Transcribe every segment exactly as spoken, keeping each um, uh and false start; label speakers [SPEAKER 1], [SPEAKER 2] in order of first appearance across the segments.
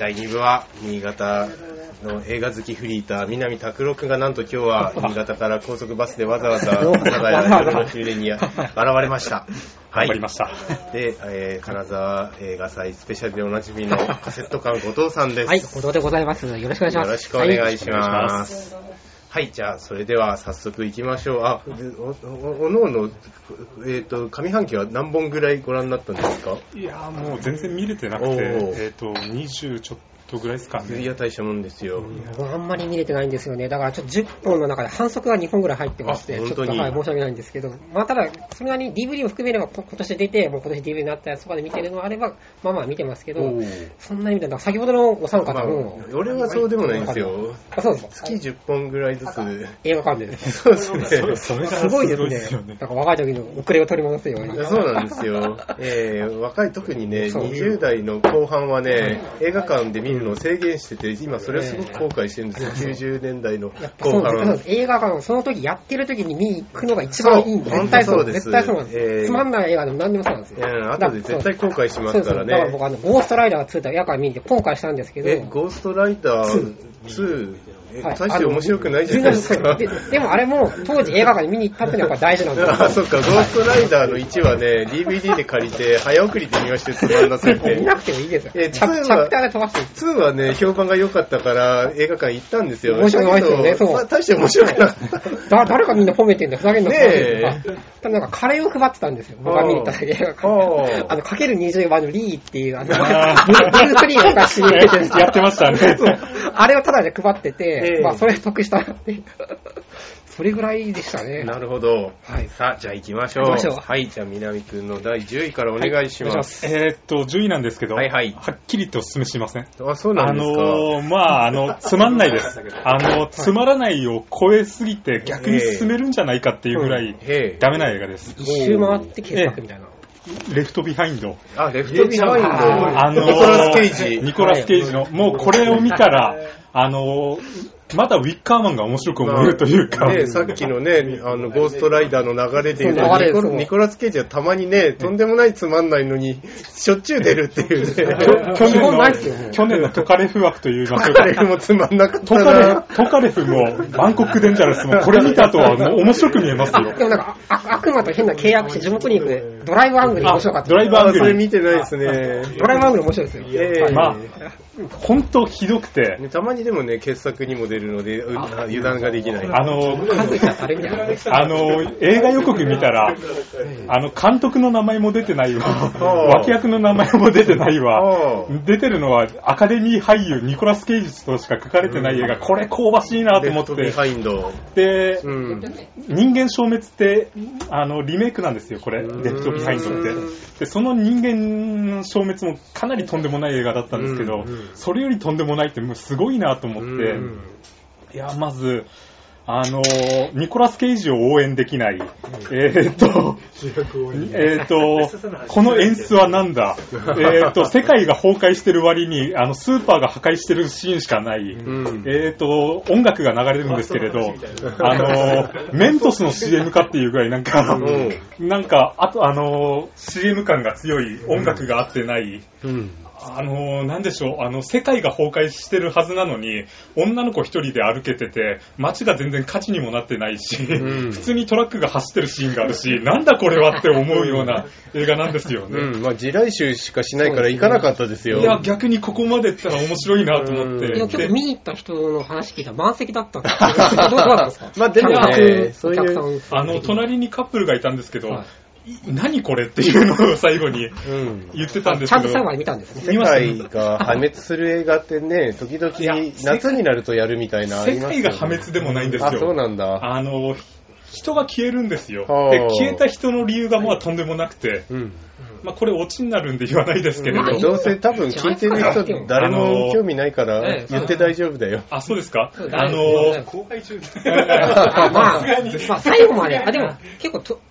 [SPEAKER 1] だいに部は新潟の映画好きフリーター南拓郎くんがなんと今日は新潟から高速バスでわざわざ長屋ライブの終電に現れました。
[SPEAKER 2] はい、頑張りました。
[SPEAKER 1] で、えー、金沢映画祭スペシャルでおなじみのカセット館後藤さんです。
[SPEAKER 3] はい、後藤でございます。よろしくお願いします。
[SPEAKER 1] よろしくお願いします。はい、はい、じゃあそれでは早速行きましょう。あ、お, お, おのおの、えっ、ー、と上半期は何本ぐらいご覧になったんですか？
[SPEAKER 2] いやもう全然見れてなくて、えっ、ー、とにじゅうちょっとぐらいですかね。
[SPEAKER 1] いや大したもんですよ。
[SPEAKER 3] あんまり見れてないんですよね。だからちょっとじゅっぽんの中で反則がにほんぐらい入ってまして、ちょっと、はい、申し訳ないんですけど、まあただそれなりに ディーブイディー を含めれば今年出て、もう今年 ディーブイディー になったやつとかで見てるのがあれば、まあまあ見てますけど、そんなに見てない。先ほどのお三方も、
[SPEAKER 1] まあ、俺はそうでもないんですよ。
[SPEAKER 3] あ、そうですか。
[SPEAKER 1] 月じゅっぽんぐらいずつ
[SPEAKER 3] 映画館で。
[SPEAKER 1] そうですね。
[SPEAKER 3] すごいですね。なんか若い時の遅れを取り戻すように。
[SPEAKER 1] そうなんですよ。えー、若い特にね、にじゅう代の後半はね、映画館で見るのを制限してて、今それをすごく後悔してるんですよ。きゅうじゅうねんだいの後半。
[SPEAKER 3] 映画館その時やってる時に見に行くのが一番いいんで、絶対そうです。絶対そうなんです。えー、つまんない映画でも何でもそうなんですよ。
[SPEAKER 1] うん、後で絶対後悔しますからね。
[SPEAKER 3] だから僕あのゴーストライダーツーと映画館見に行って後悔したんですけど。
[SPEAKER 1] え、ゴーストライダーツーはい、大して面白くないじゃないですか。
[SPEAKER 3] で, でもあれも当時映画館に見に行ったってのはやっぱ大事なんですよ。
[SPEAKER 1] あ、そっか、ゴーストライダーのいちはね、ディーブイディー で借りて早送りで見ましてつまんなすぎて。
[SPEAKER 3] 見なくてもいいですよ。
[SPEAKER 1] え、チャプターで飛ばして。ツーはね、評判が良かったから映画館行ったんですよ。
[SPEAKER 3] 面白くないですよね。そう。
[SPEAKER 1] まあ、大して面白くなかった。
[SPEAKER 3] だ誰かみんな褒めてんだよ。ふざけんな。
[SPEAKER 1] ねえ。
[SPEAKER 3] ただなんかカレーを配ってたんですよ。僕が見に行った時映画館。あの、かけるにじゅうばんのリーっていう、あの、ビールスリーの昔に
[SPEAKER 2] やってましたね。
[SPEAKER 3] あれをただで配ってて、まあそれ得したなって。それぐらいでしたね。
[SPEAKER 1] なるほど。
[SPEAKER 3] はい。
[SPEAKER 1] さあ、じゃあ行きましょう。
[SPEAKER 3] 行きましょう。
[SPEAKER 1] はい。じゃあ、南くんのだいじゅういからお願いします。
[SPEAKER 2] はい、えー、っと、じゅういなんですけど、
[SPEAKER 1] はいはい。
[SPEAKER 2] はっきりとお勧めしません。
[SPEAKER 1] あ、そうなんですか。
[SPEAKER 2] あのー、まあ、あの、つまんないです。あの、つまらないを超えすぎて逆に進めるんじゃないかっていうぐらい、ダメな映画です。
[SPEAKER 3] 一周回って傑作みたいな。
[SPEAKER 2] レフトビハインド。
[SPEAKER 1] あ、レフトビハインド。
[SPEAKER 2] あのー、
[SPEAKER 1] ニコラス・ケイジ。
[SPEAKER 2] ニコラス・ケイジの、もうこれを見たら、あのー、まだウィッカーマンが面白く思えるというか、
[SPEAKER 1] まあね、さっきのね、あのゴーストライダーの流れでいうとニコ、ニコラス・ケイジはたまにね、とんでもないつまんないのにしょっちゅう出るっていうね。
[SPEAKER 2] 去年の去年のトカレフ枠という
[SPEAKER 1] トカレフもつまんなかった
[SPEAKER 2] な。トカレフもバンコクデンジャラスもこれ見た後はもう面白く見えますよ。
[SPEAKER 3] でもなんか悪魔と変な契約して地獄に行くドライブアングル面白かった。
[SPEAKER 2] ドライブアングル。
[SPEAKER 1] それ見てないですね。
[SPEAKER 3] ドライブアングル面白いですよ。
[SPEAKER 1] えー、
[SPEAKER 2] まあ本当ひどくて、
[SPEAKER 1] たまにでもね傑作にも出るので油断ができない。
[SPEAKER 2] あのあの映画予告見たら、あの監督の名前も出てないわ、脇役の名前も出てないわ、出てるのはアカデミー俳優ニコラス・ケイジとしか書かれてない映画、これ香ばしいなと思って。
[SPEAKER 1] レフトビハインド
[SPEAKER 2] で、うん、人間消滅ってあのリメイクなんですよこれ、レフトビハインドって。でその人間消滅もかなりとんでもない映画だったんですけど、それよりとんでもないってもうすごいなと思って、うん、いやまずあのニコラス・ケイジを応援できない、うん、えー、っとえー、っとこの演出はなんだ、えー、っと世界が崩壊してる割にあのスーパーが破壊してるシーンしかない、うん、えー、っと音楽が流れるんですけれど、あのメントスの シーエム かっていうぐらいなんか、うん、なんかあとあの シーエム 感が強い音楽が合ってない、うんうん、あのー、なんでしょう、あの世界が崩壊してるはずなのに女の子一人で歩けてて街が全然価値にもなってないし、うん、普通にトラックが走ってるシーンがあるし、なんだこれはって思うような映画なんですよね、
[SPEAKER 1] うん、まあ地雷集しかしないから行かなかったですよ。
[SPEAKER 2] いや逆にここまで行ったら面白いなと思って、
[SPEAKER 3] うん、いや結構見に行った人の話聞いたら満席だったんですけどどうなんですか。
[SPEAKER 1] まあでもね、そういう
[SPEAKER 2] あの隣にカップルがいたんですけど、はい、何これっていうのを最後に言ってたんですけど、うん、
[SPEAKER 3] ちゃんと最後まで見たんですね。
[SPEAKER 1] 世界が破滅する映画ってね、時々夏になるとやるみたいなありますよね。
[SPEAKER 2] 世界が破滅でもないんですよ。
[SPEAKER 1] あ、そうなんだ。
[SPEAKER 2] あの人が消えるんですよ。で消えた人の理由がまあとんでもなくて、うん、まあこれオチになるんで言わないですけれど、
[SPEAKER 1] うん、どうせ多分聞いてる人誰も興味ないから言って大丈夫だよ。
[SPEAKER 2] あ、そうですか。あの
[SPEAKER 3] 公開中まあ、まあ最後まで、あでも結構と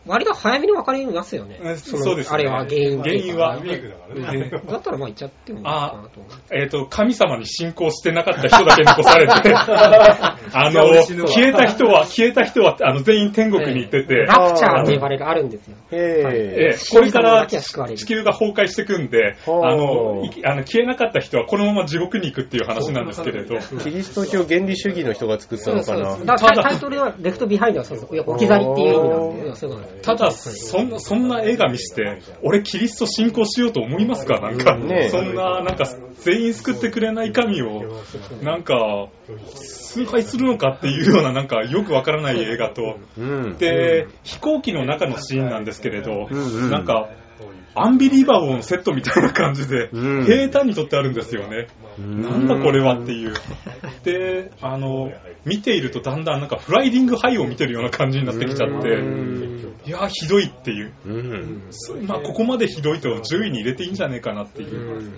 [SPEAKER 3] 割と早めに分かりますよね。
[SPEAKER 2] そうですね。
[SPEAKER 3] あれは原因
[SPEAKER 2] 原因は。
[SPEAKER 3] だったらまあ言っちゃってもいいかなと思う。
[SPEAKER 2] えっと、神様に信仰してなかった人だけ残されて、あの、消えた人は、消えた人は、あの、全員天国に行ってて、
[SPEAKER 3] ラプチャーって呼ばれるあるんですよ。
[SPEAKER 2] えー、これから地球が崩壊していくんで、あの、あの消えなかった人はこのまま地獄に行くっていう話なんですけれど。
[SPEAKER 1] キリスト教原理主義の人が作ったのかな。
[SPEAKER 3] そうそうだからタイトルはレフトビハインドはそうです。置き去りっていう意味なんで。
[SPEAKER 2] ただ、そんな、そんな映画見して、俺キリスト信仰しようと思いますかなんか、ね、そんな、なんか、全員救ってくれない神を、なんか、崇拝するのかっていうような、なんか、よくわからない映画と、うん、で、飛行機の中のシーンなんですけれど、うんうん、なんか、アンビリーバボーのセットみたいな感じで、うん、平坦にとってあるんですよね。なんだこれはっていう。で、あの、見ているとだんだんなんかフライディングハイを見てるような感じになってきちゃって、いやーひどいっていう。まあここまでひどいとじゅういに入れていいんじゃねえかなっていう、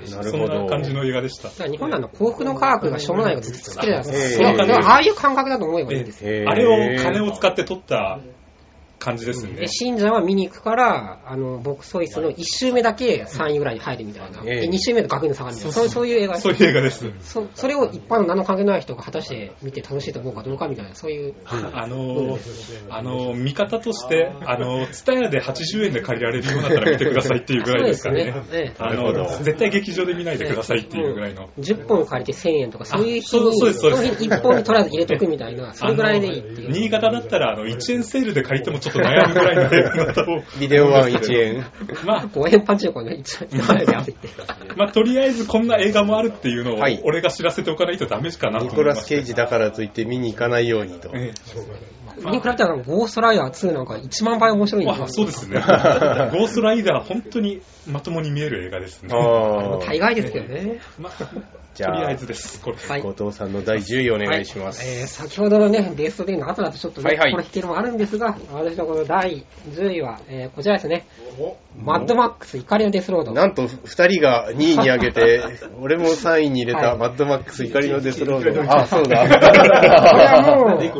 [SPEAKER 2] そんな感じの映画でした。
[SPEAKER 3] 日本のあの幸福の科学がしょうもないをずっと作ってるじゃないですか。ああいう感覚だと思えばいいんですよ。
[SPEAKER 2] あれを金を使って撮った感じですね。
[SPEAKER 3] で信者は見に行くからあのボックスオフィスのいち周目だけさんいぐらいに入るみたいな、えー、でに周目の額の下がるみたいな、そうそういう映画です。
[SPEAKER 2] そういう映画です。
[SPEAKER 3] そ, それを一般の何の関係ない人が果たして見て楽しいと思うかどうかみたいな、そういう、
[SPEAKER 2] あのあの見方としてあのツタヤではちじゅうえんで借りられるようになったら見てくださいっていうぐらいですからね。ねええ、あの絶対劇場で見ないでくださいっていうぐらいの、
[SPEAKER 3] うん、じゅっぽん借りてせんえんとかそういう日にそうですそうです、いっぽんにとりあえず入れとくみたいな、それぐらいでいいっていう。
[SPEAKER 2] 新潟だったらあのいちえんセールで借りてもちょっと悩むぐらいの
[SPEAKER 1] ビデオワンいちえん。
[SPEAKER 3] まあ、ごえんパンチ横ね、いちえんで歩いて。
[SPEAKER 2] まあ、とりあえずこんな映画もあるっていうのを、はい、俺が知らせておかないとダメかなと思います。
[SPEAKER 1] ニコラス・ケイジだからといって見に行かないようにと。ええ、
[SPEAKER 3] それに比べたらゴーストライダーツーなんかいちまんばい面白いんですよ。
[SPEAKER 2] あ、そうですね。ゴーストライダー本当にまともに見える映画ですね。
[SPEAKER 3] あ大概ですけどね。まあ
[SPEAKER 2] じゃあとりあえずです。これ、
[SPEAKER 1] はい、後藤さんのだいじゅういお願いします。
[SPEAKER 3] はい、えー、先ほどのねベストテンの後だとちょっとね、はいはい、これ引けるもあるんですが、私のこのだいじゅういは、えー、こちらですね。マッドマックス怒りのデスロード。
[SPEAKER 1] なんとふたりがにいに上げて俺もさんいに入れた、はい、マッドマックス怒りのデスロード。あ、そうだ。これはもう、え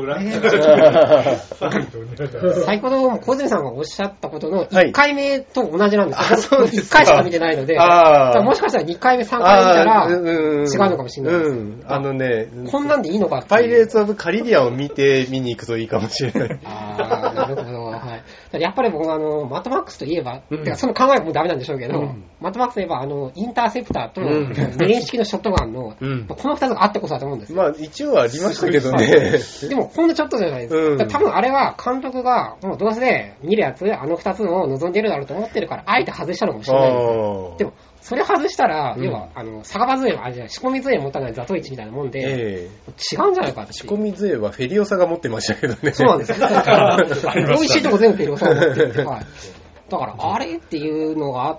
[SPEAKER 3] ー、先ほど小泉さんがおっしゃったことのいっかいめと同じなんですよ。
[SPEAKER 1] はい、
[SPEAKER 3] いっかいしか見てないので、あもしかしたらにかいめさんかい見たら違うのかもしれないです。うん、
[SPEAKER 1] あのね、
[SPEAKER 3] こんなんでいいのかって。
[SPEAKER 1] パイレーツ・オブ・カリビアンを見て見に行くといいかもしれない。
[SPEAKER 3] ああ、なるほど。はい。やっぱり僕あのマッドマックスといえば、うん、てかその考えもダメなんでしょうけど、うん、マッドマックスといえばあのインターセプターと、うん、メイン式のショットガンの、うん、このふたつがあってこそだと思うんですよ。
[SPEAKER 1] まあ一応はありましたけどね。
[SPEAKER 3] でもほんのちょっとじゃないですか。うん、多分あれは監督がもうどうせ見るやつあのふたつを望んでるだろうと思ってるからあえて外したのかもしれないですよ。でもそれ外したら、うん、要は、あの、逆場杖、あ、じゃ仕込み杖持たないザトイチみたいなもんで、えー、違うんじゃないかって。
[SPEAKER 1] 仕込み杖はフェリオサが持ってましたけどね。
[SPEAKER 3] そうなんですよ。美味しいとこ全部フェリオサが持ってて、はい。だから、あれっていうのがあって、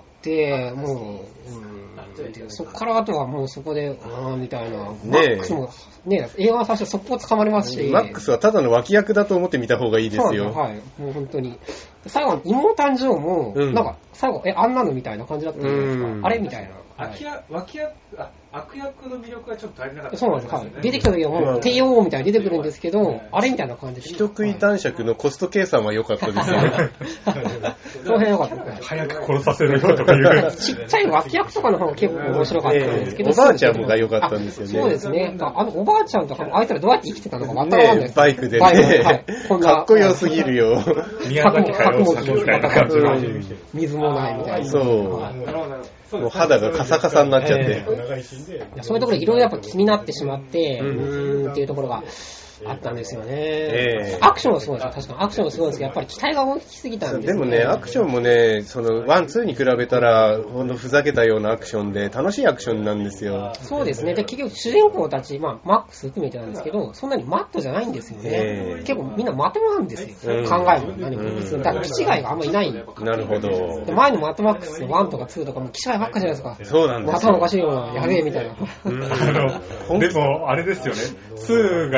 [SPEAKER 3] もう、うん、そこからあとはもうそこで、うん、みたいな。ねマックスも、ね、映画は最初速攻捕まりますし。
[SPEAKER 1] マックスはただの脇役だと思って見た方がいいですよ。
[SPEAKER 3] はい。もう本当に。最後、妹誕生も、うん、なんか、最後、え、あんなのみたいな感じだったじゃないですか。あれみたいな。
[SPEAKER 4] はい、脇役、あ、悪役の魅力がちょっと足りなかった、ね。
[SPEAKER 3] そうなんです。はい。出てきた時はもう、帝王みたいに出てくるんですけど、うん、あれみたいな感じで。
[SPEAKER 1] 人食い男爵のコスト計算は良かったですよね。
[SPEAKER 3] その辺良かったです。
[SPEAKER 2] 早く殺させるよとかいう。
[SPEAKER 3] ちっちゃい脇役とかの方が結構面白かったんですけど。
[SPEAKER 1] えー、おばあちゃんもが良かったんですよね。
[SPEAKER 3] そうですね。あの、おばあちゃんとか、あいつらどうやって生きてたのか全くわかんないです。
[SPEAKER 1] バイクでね。バイクで、はい。こんなかっこよすぎるよ。
[SPEAKER 2] 宮崎駿作みたいな感じの。
[SPEAKER 3] 水もないみたいな。
[SPEAKER 1] そう。もう肌がカサカサになっちゃって。
[SPEAKER 3] えー、そういうところいろいろやっぱ気になってしまって、うーんっていうところがあったんですよね。えー、アクションもすごいですよ。確かにアクションもすごいんですけど、やっぱり期待が大きすぎたんですよ、ね。
[SPEAKER 1] でもね、アクションもね、そのワン、ツーに比べたら、ほんとふざけたようなアクションで、楽しいアクションなんですよ。
[SPEAKER 3] そうですね。で、結局主人公たち、まあ、マックス含めてなんですけど、そんなにマットじゃないんですよね。えー、結構みんなまともなんですよ。うん、考えも何も。うん、だから気違いがあんまりない。
[SPEAKER 1] なるほど。
[SPEAKER 3] で前のマットマックスのワンとかツーとかも気違いばっかじゃないですか。
[SPEAKER 1] そうなんですよ。
[SPEAKER 3] 頭おかしいような、やべえみたいな。
[SPEAKER 2] うん、あのでも、あれですよね。ツーが一番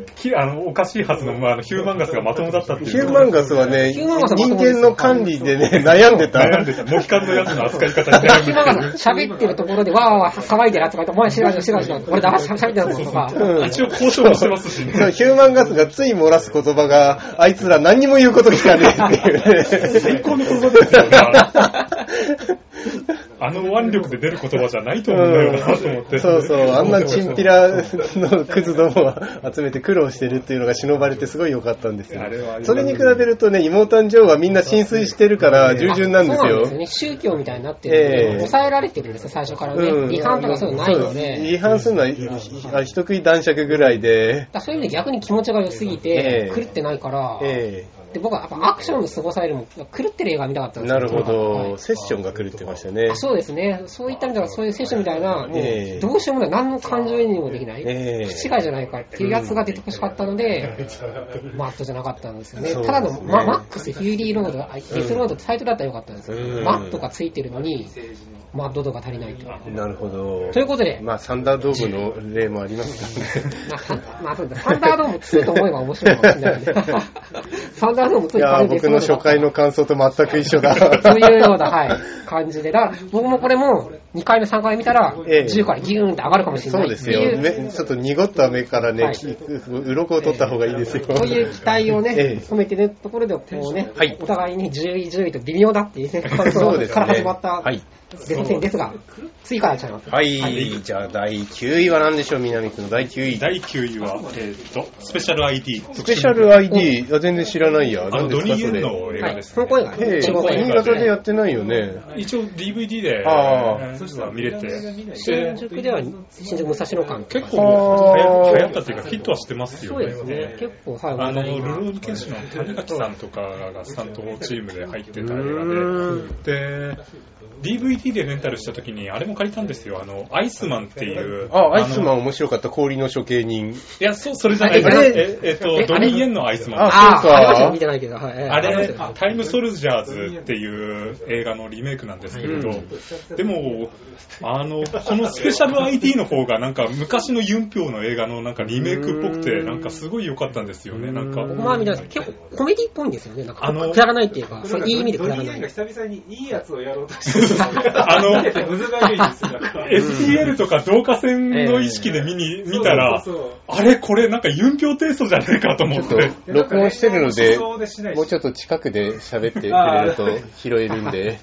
[SPEAKER 2] きあのおかしいはずの、まあ、ヒューマンガスがまともだったっていう。
[SPEAKER 1] ヒューマンガスはね、人間の管理でね、悩んでた。
[SPEAKER 2] 悩んでた。モヒカンのやつの扱い方に悩んで
[SPEAKER 3] た。喋ってるところで、わーわー騒いでるとか言って、お前知らんしろ知らんしろ、俺黙って喋ってるぞとか。
[SPEAKER 2] 一応交渉もしてますしね。
[SPEAKER 1] ヒューマンガスがつい漏らす言葉が、あいつら何にも言うこと聞かねえっていうね。
[SPEAKER 2] 最高の言葉ですよね。あの腕力で出る言葉じゃないと思うんだよなと思って、うん、
[SPEAKER 1] そうそう、あんなチンピラのクズどもを集めて苦労してるっていうのが忍ばれてすごい良かったんですよ。それに比べるとね、妹誕生はみんな浸水してるから従順なんですよ。
[SPEAKER 3] そうなんですよね。宗教みたいになってるので、えー、抑えられてるんですよ、最初からね。うん、違反とかそういうのないので。
[SPEAKER 1] 違反するのは一食い男爵ぐらいで。
[SPEAKER 3] そういう意味で逆に気持ちが良すぎて、えー、狂ってないから、えーで僕はやっぱアクションの凄さよりも狂ってる映画見たかったんですよ。
[SPEAKER 1] なるほど、はい、セッションが狂ってましたね。
[SPEAKER 3] そうですね。そういった意味ではそういうセッションみたいな、えー、どうしようもない、何の感情移入もできない、えー、不違いじゃないかっていうやつが出てほしかったので、うん、マットじゃなかったんですよね。ねただの、ま、マックス、フューリーロード、デスロードってサイトだったらよかったんですよ。うん、マットがついてるのに、マッド度が足りないと。
[SPEAKER 1] なるほど。
[SPEAKER 3] ということで、
[SPEAKER 1] まあサンダードームの例もありますからね。
[SPEAKER 3] まあそうだ、サンダードームツーと思えば面白いかもしれないんで。サンダードームツー
[SPEAKER 1] いや僕の初回の感想と全く一緒だ。
[SPEAKER 3] そういうような、はい、感じで。だから僕もこれもにかいめさんかいめ見たら、ええ、じゅうからギューンって上がるかもしれない。
[SPEAKER 1] そうですよ。目ちょっと濁った目からね、はい、鱗を取った方がいいですよ。
[SPEAKER 3] ええ、そういう期待をね、ええ、込めてるところで、こうね、はい、お互いにじゅうい、じゅういと微妙だっていうね、感想から始まった。はいデス戦ですが、次からちゃいます。
[SPEAKER 1] はい、はい、じゃあだいきゅういは何でしょう、南くんのだいきゅうい。
[SPEAKER 2] だいきゅういは、えー、っと、スペシャル アイディー。
[SPEAKER 1] スペシャル アイディー、あ全然知らないや。
[SPEAKER 2] あの、ドニー・イエンの映画ですね。
[SPEAKER 3] はい、この声が、
[SPEAKER 1] 新潟でやってないよね。
[SPEAKER 2] 一応 ディーブイディー で、ああ、そしたら見れて。
[SPEAKER 3] 新宿では、新宿武蔵野館
[SPEAKER 2] 結構流行ったっていうか、ヒットはしてますよね。
[SPEAKER 3] そうですね。結構、はい。
[SPEAKER 2] あの、ルローニケンシの谷垣さんとかが担当チームで入ってた映画で、で、ディーブイディー でレンタルした時にあれも借りたんですよ。あのアイスマンっていう。
[SPEAKER 1] あ、アイスマン面白かった。氷の処刑人。
[SPEAKER 2] いや、そうそれじゃないです。ええっとドニー・イエンのアイスマン。
[SPEAKER 3] あ、そうか。あれ見てないけど、はい。
[SPEAKER 2] あれタイムソルジャーズっていう映画のリメイクなんですけれど、うん、でもあのこのスペシャル アイディー の方がなんか昔のユンピョウの映画のなんかリメイクっぽくてなんかすごい良かったんですよね。なんか
[SPEAKER 3] 僕も見たんですけど結構コメディっぽいんですよね。なんかあのくだらないっていうか、そういい意味でくだらない。
[SPEAKER 4] 久々にいいやつをやろうとして。
[SPEAKER 2] あの、エスピーエル とか導火線の意識で見に、えー、見たら、そうそうそうあれこれなんかユンピョウテイストじゃねえかと思って。
[SPEAKER 1] 録音してるので、もうちょっと近くで喋ってくれると拾えるんで。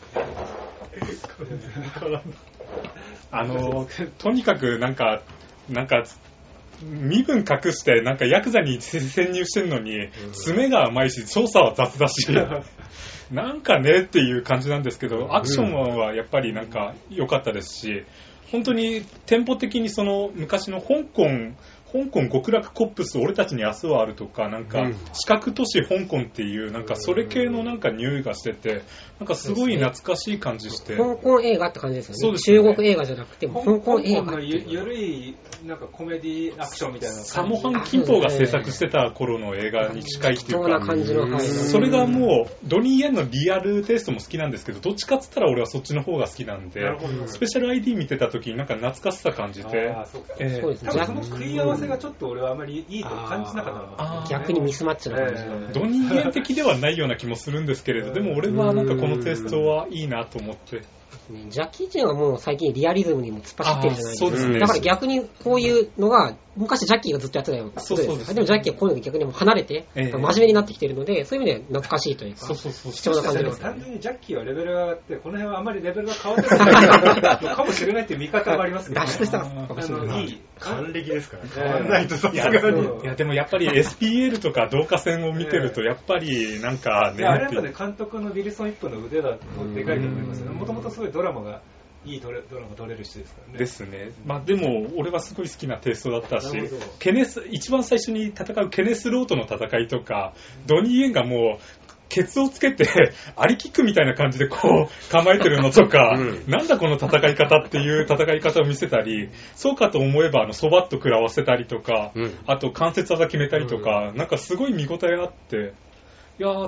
[SPEAKER 2] あの、とにかくなんか、なんか、身分隠してなんかヤクザに潜入してるのに、爪が甘いし、操作は雑だし。なんかねっていう感じなんですけど、アクションはやっぱりなんか良かったですし、本当にテンポ的にその昔の香港香港極楽コップス俺たちに明日はあるとかなんか四角都市香港っていうなんかそれ系のなんか匂いがしててなんかすごい懐かしい感じして、
[SPEAKER 3] 香港映画って感じですよね。そうですね。中国映画じゃなくても香港映画。
[SPEAKER 4] 香港のゆゆるいなんかコメディアクションみたいな。
[SPEAKER 2] サモハン・キンポーが制作してた頃の映画に近いっていうか、
[SPEAKER 3] な感じの、はい、
[SPEAKER 2] それがもうドニー・イエンのリアルテイストも好きなんですけど、どっちかっつったら俺はそっちの方が好きなんで、スペシャル アイディー 見てた時になんか懐かしさ感じて、
[SPEAKER 4] あそうか、えー、そうですね。多分その食い合わせがちょっと俺はあまりいいと感じなかったな。
[SPEAKER 3] 逆にミスマッチな感じ、え
[SPEAKER 2] ー、ドニー・イエン的ではないような気もするんですけれど、でも俺はなんかこのテイストはいいなと思って。
[SPEAKER 3] ジャッキー・チェンはもう最近リアリズムにも突っ走ってるじゃないですか。
[SPEAKER 2] そうですね。
[SPEAKER 3] だから逆にこういうのが昔ジャッキーがずっとやってたようなことです。でもジャッキーはこういうのが逆にも離れて、えー、真面目になってきてるので、そういう意味で懐かしいというか、
[SPEAKER 2] そうそうそう
[SPEAKER 3] 貴重な感じです、ね。
[SPEAKER 4] 単純にジャッキーはレベルが上がって、この辺はあまりレベルが変わってないのかもしれないっていう見方もありますけど、ね。
[SPEAKER 3] 脱出したかもしれない。
[SPEAKER 4] いい還暦ですからね。変わんないとさすが
[SPEAKER 2] に。いやでもやっぱり エスピーエル とか導火線を見てるとやっぱりなんかね。
[SPEAKER 4] あれやっぱね監督のウィルソン一本の腕だとでかいと思いますね。もともとすごいドラマがいいドラマ撮れる人ですからね。
[SPEAKER 2] ですね。まあでも俺はすごい好きなテイストだったし、ケネス一番最初に戦うケネスロートの戦いとか、ドニー・イエンがもうケツをつけてアリキックみたいな感じでこう構えてるのとか、うん、なんだこの戦い方っていう戦い方を見せたり、そうかと思えばあのそばっと食らわせたりとか、うん、あと関節技決めたりとか、うん、なんかすごい見応えあって、いや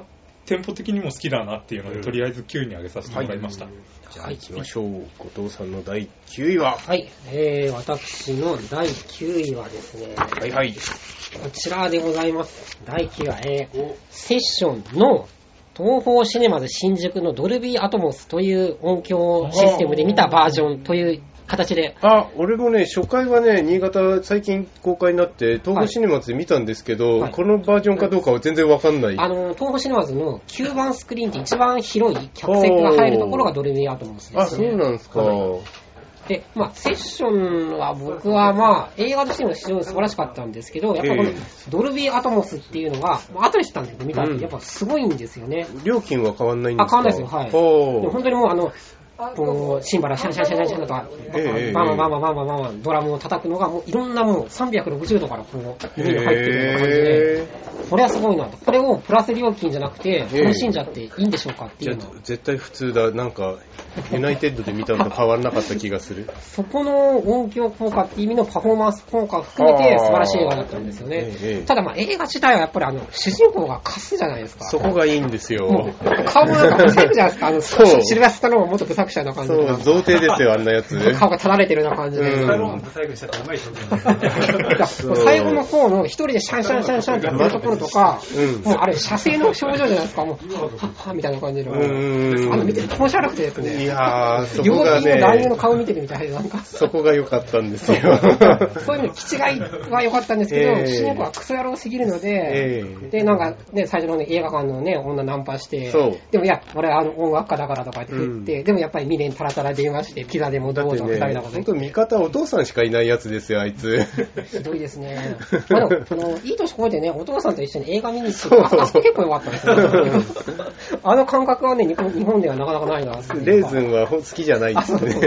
[SPEAKER 2] テンポ的にも好きだなっていうので、うん、とりあえずきゅうに上げさせてもらいました。はい、
[SPEAKER 1] じゃあ行きましょう。後藤さんのだいきゅういは？
[SPEAKER 3] はい、えー、私のだいきゅういはですね、
[SPEAKER 1] はいはい、
[SPEAKER 3] こちらでございます。だいきゅういは、えー、セッションの東宝シネマズ新宿のドルビーアトモスという音響システムで見たバージョンという形で。
[SPEAKER 1] あ、俺もね、初回はね、新潟最近公開になって東宝シネマズで見たんですけど、はい、このバージョンかどうかは全然わかんない。
[SPEAKER 3] あの、東宝シネマズのきゅうばんスクリーンって一番広い客席が入るところがドルビーアトモスですね。
[SPEAKER 1] あ、そうなんですか。はい、
[SPEAKER 3] で、まあ、セッションは僕はまあ、映画としても非常に素晴らしかったんですけど、やっぱこのドルビーアトモスっていうのが、まあ、後で知ったんですけど、見たらやっぱすごいんですよね。
[SPEAKER 1] うん、料金は変わんないんですか？
[SPEAKER 3] あ、変わんないですよ、はい。でも本当にもうあの、こうシンバラシャンシャンシャンシャンとか、えー、バンバンバンバンバンバンバンバンドラムを叩くのがもういろんなもうさんびゃくろくじゅうどからこう耳に入ってるような感じで、えー、これはすごいなと。これをプラス料金じゃなくて楽しんじゃっていいんでしょうかっていうの、
[SPEAKER 1] えー、絶対普通だ。なんかユナイテッドで見たのと変わらなかった気がする。
[SPEAKER 3] そこの音響効果っていう意味のパフォーマンス効果を含めて素晴らしい映画だったんですよね。えー、ただまあ映画自体はやっぱりあの主人公がカスじゃないですか。
[SPEAKER 1] そこがいいんですよ。
[SPEAKER 3] 顔もなんかブサイクじゃないですか。あのシルバスタローンも元ブサクシャな感じで。
[SPEAKER 1] そう童貞ですよ、あんなやつ。
[SPEAKER 3] 顔が垂られてるような感じで。
[SPEAKER 4] スタローンブサイクしたらうまい表
[SPEAKER 3] 現。最後の方の一人でシャンシャンシャンシャンってやってるところとか、うん、もうあれ射精の表情じゃないですか。もうはっはみたいな感じの。あの見てて気持ち悪くてですね。
[SPEAKER 1] いやー、そこがね。
[SPEAKER 3] 両男優の顔見てるみたいでなんか。
[SPEAKER 1] そこが良かったんですよ。
[SPEAKER 3] そういうの気違いは良かったんですけど、えー、主人公はクソ野郎すぎるので、えー、でなんかね最初の、ね、映画館のね女ナンパして、でもいや俺あの音楽家だからとかって言って、うん、でもやっぱり未練タラタラ電話してピザでもどうぞ二人だこと。
[SPEAKER 1] 本当味方お父さんしかいないやつですよあいつ。
[SPEAKER 3] ひどいですね。まあでもそのいい年こえてねお父さんと一緒に映画見に行ってあそこ結構良かったですね。あの感覚はね日本ではなかなかないな。
[SPEAKER 1] レーズンは好きじゃないですね。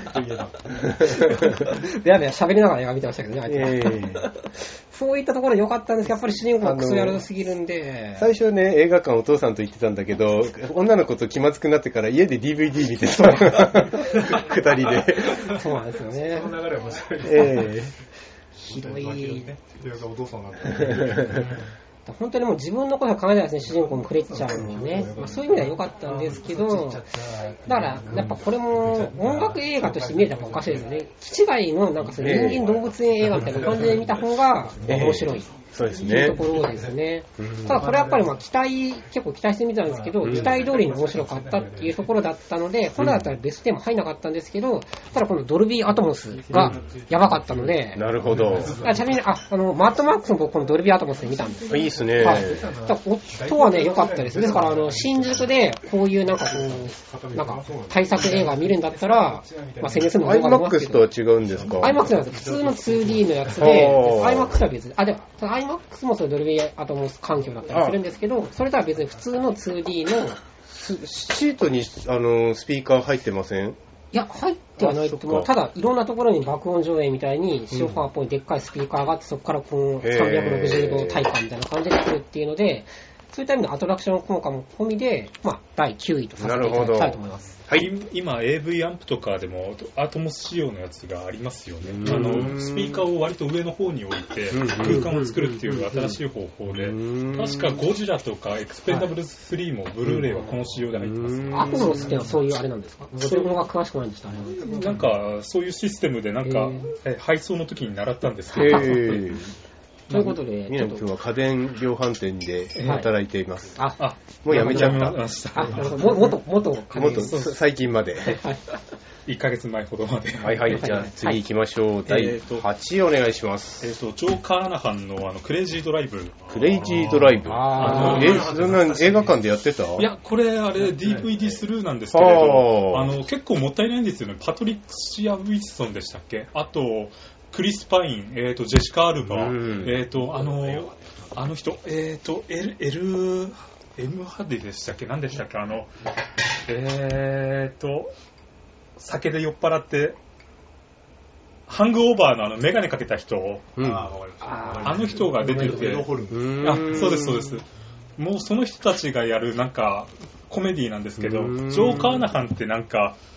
[SPEAKER 3] でやべ喋りながら映画見てましたけどねあいつ、えー、そういったところ良かったんですけどやっぱり主人公がクソやるすぎるんで。
[SPEAKER 1] 最初ね映画館お父さんと行ってたんだけど女の子と気まずくなってから家で ディーブイディー 見てた。二人で。
[SPEAKER 3] そうなんですよね。
[SPEAKER 4] その流れ面白い。
[SPEAKER 3] えー、ひどい。
[SPEAKER 4] お父さんなんだ。
[SPEAKER 3] 本当にもう自分のことは考えないですね、主人公もクレッチャーもね、まあ、そういう意味では良かったんですけど、だからやっぱこれも音楽映画として見えたらおかしいですよね。気違いのなんかその人間動物園映画みたいな感じで見た方が面白い。
[SPEAKER 1] そうですね。
[SPEAKER 3] というところですね。ただこれやっぱりまあ期待、結構期待してみたんですけど、期待通りに面白かったっていうところだったので、これだったらベストテンも入んなかったんですけど、ただこのドルビーアトモスがやばかったので、
[SPEAKER 1] なるほど。
[SPEAKER 3] あちなみに、あ、あの、マッドマックスも僕このドルビーアトモスで見たんです。
[SPEAKER 1] いいですね。
[SPEAKER 3] はい。音はね、良かったです。ですから、あの、新宿でこういうなんかこう、なんか対策映画見るんだったら、まあ、潜入するのも動画もますけど。
[SPEAKER 1] アイマックスとは違うんですか？
[SPEAKER 3] アイマックス なんです。普通の ツーディー のやつで、アイマックス は別で、あ、でも、アイマックス もそれドルビーアトモス環境だったりするんですけど、それとは別に普通の ツーディー の
[SPEAKER 1] シートにあのスピーカー入ってません？
[SPEAKER 3] いや、入ってはないと思う。ただ、いろんなところに爆音上映みたいに、シオファーっぽいでっかいスピーカーがあって、そこからこう、さんびゃくろくじゅうど体感みたいな感じで来るっていうので、そういった意味のアトラクション効果も込みで、まあ、だいきゅういとさせていただきたいと思います。
[SPEAKER 2] はい、今 エーブイ アンプとかでもアトモス仕様のやつがありますよね。あのスピーカーを割と上の方に置いて空間を作るっていう新しい方法で、確かゴジラとかエクスペンダブルズスリーもブルーレイはこの仕様で入ってます。
[SPEAKER 3] アトモスってのはそういうあれなんですか？そういうのが詳しくないんでしたね。
[SPEAKER 2] なんかそういうシステムでなんか配送の時に習ったんですけど。
[SPEAKER 3] ということで、
[SPEAKER 1] みなみ君は家電量販店で働いています。
[SPEAKER 3] はい、あ、
[SPEAKER 1] もう辞めちゃった。
[SPEAKER 3] あ、も元元
[SPEAKER 1] 元最近まで。
[SPEAKER 2] いっかげつまえほどまで。
[SPEAKER 1] はいはい、じゃあ次行きましょう。だいはちいお願いします。
[SPEAKER 2] えっとジョー・カーナハンのあのクレイジードライブ。
[SPEAKER 1] クレイジードライブ。あえ、そんな映画館でやってた？
[SPEAKER 2] いや、これあれ ディーブイディー スルーなんですけれど、あの結構もったいないんですよね。パトリックシア・ウィルソンでしたっけ？あとクリス・パイン、えー、とジェシカ・アルバ、うん、えー、とあのあの人、えー、と L, L M ハデでしたっけ？何でしたっけ？あのえー、と酒で酔っ払ってハングオーバーのあのメガネかけた人、うん、あ, あの人が出てて、あ、そうですそうです。もうその人たちがやるなんかコメディなんですけど、ジョー・カーナハンってなんか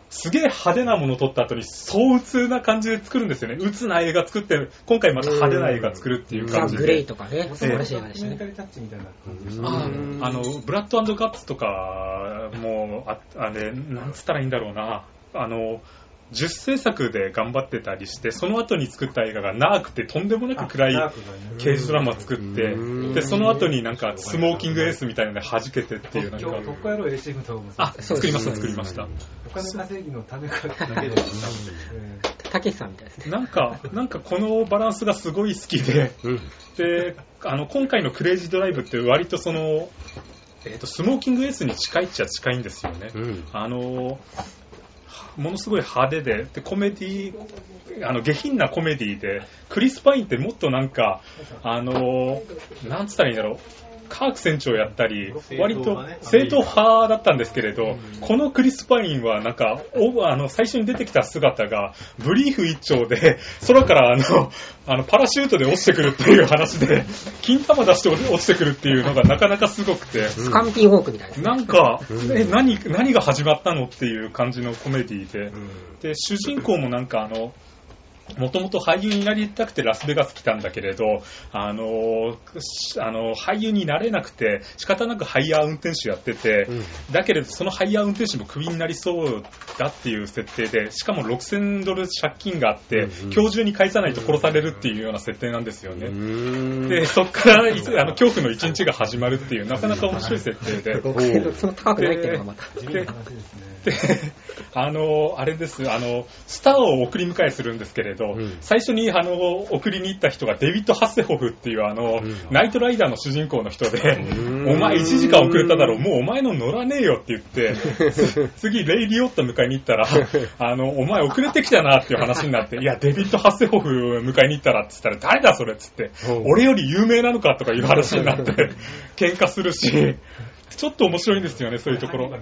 [SPEAKER 2] すげえ派手なものを撮った後にそう鬱な感じで作るんですよね。鬱な映画作って今回また派手な映画作るっていう感じで、
[SPEAKER 3] グレイとかね、素晴らしい映画でしたね。
[SPEAKER 2] ああのブラッド&ガッツとかもああれなんつったらいいんだろうな、あのじゅっせいさくで頑張ってたりして、その後に作った映画がナークってとんでもなく暗い刑事ドラマを作って、でその後になんかスモーキングエースみたいなので弾けてっていう、なんか
[SPEAKER 4] 特攻野郎 A チームと
[SPEAKER 2] あ作りました作りました。
[SPEAKER 4] お金稼ぎのためからだけで
[SPEAKER 3] たけしさんみたいですね。
[SPEAKER 2] なんかなんかこのバランスがすごい好きで、であの今回のクレイジードライブって割とそのえーとスモーキングエースに近いっちゃ近いんですよね。あのものすごい派手 で, でコメディあの下品なコメディで、クリス・パインってもっとなんかあのなんつったらいいんだろう、カーク船長やったり割と正統派だったんですけれど、このクリス・パインはなんかあの最初に出てきた姿がブリーフ一丁で空からあのあのパラシュートで落ちてくるっていう話で金玉出して落ちてくるっていうのがなかなかすごくて、
[SPEAKER 3] スカンピンホークみたいな、
[SPEAKER 2] なんかえ 何, 何が始まったのっていう感じのコメディで、で主人公もなんかあのもともと俳優になりたくてラスベガス来たんだけれど、あのあの俳優になれなくて仕方なくハイヤー運転手やってて、うん、だけれどそのハイヤー運転手もクビになりそうだっていう設定で、しかもろくせんドル借金があって、うん、今日中に返さないと殺されるっていうような設定なんですよね。でそっからあの恐怖の一日が始まるっていう、なかなか面白い設定で
[SPEAKER 3] その高くないっていうのがまた
[SPEAKER 2] であのあれですあのスターを送り迎えするんですけれど、うん、最初にあの送りに行った人がデビッド・ハッセホフっていうあの、うん、ナイトライダーの主人公の人で、お前いちじかん遅れただろう、もうお前の乗らねえよって言って次レイ・リオッタ迎えに行ったらあのお前遅れてきたなっていう話になって、いやデビッド・ハッセホフ迎えに行ったらって言ったら誰だそれっつって、俺より有名なのかとかいう話になって喧嘩するし、ちょっと面白いんですよね、そういうところ。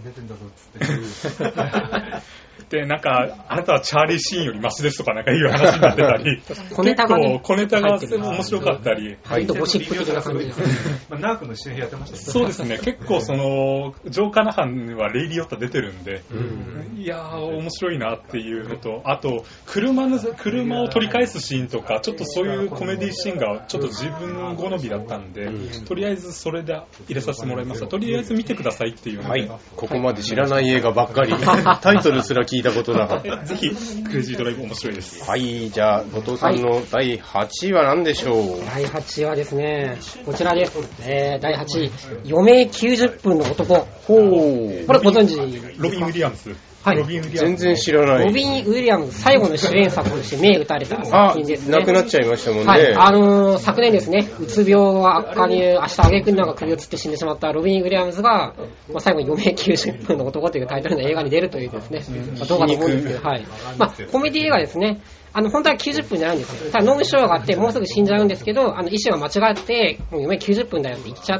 [SPEAKER 2] でなんかあなたはチャーリー・シーンよりマシですとかなんかいう話になってたり
[SPEAKER 3] 小ネタが、ね、
[SPEAKER 2] 小ネタが面白かったり、
[SPEAKER 3] はい、ゴシップ的な感じで
[SPEAKER 4] ナークの主演やってましたね。
[SPEAKER 2] そうですね、結構そのジョー・カナハンはレイ・リオッタ出てるんで、うん、いやー面白いなっていうのと、あと 車, の車を取り返すシーンとかちょっとそういうコメディシーンがちょっと自分好みだったんで、うん、とりあえずそれで入れさせてもらいました。とりあえず見てくださいっていうので、
[SPEAKER 1] はい、ここまで知らない映画ばっかりタイトルすら聞いたことなかった。
[SPEAKER 2] ぜひクレイジードライブ面白いです。
[SPEAKER 1] はい、じゃあ後藤さんのだいはちいは何でしょう。
[SPEAKER 3] はい、だいはちいはですねこちらです、えー、だいはちい余命きゅうじゅっぷんの男。ほう、これご存知、
[SPEAKER 2] ロビン・ウィリアムス。
[SPEAKER 3] はい、
[SPEAKER 1] 全然知らない。
[SPEAKER 3] ロビン・ウィリアムズ最後の主演作として銘打たれた作品ですね。
[SPEAKER 1] 亡くなっちゃいましたもんね。
[SPEAKER 3] はい、あのー、昨年ですね、うつ病が悪化に明日挙句になんか首をつって死んでしまったロビン・ウィリアムズが、まあ、最後に余命きゅうじゅっぷんの男というタイトルの映画に出るというですね、まあ、動画と思うんですけど、はい。まあ、コメディ映画ですね。あの、本当はきゅうじゅっぷんじゃないんですよ。ただ脳腫瘍があって、もうすぐ死んじゃうんですけど、あの、医師が間違って、もう余命きゅうじゅっぷんだよって言っちゃって、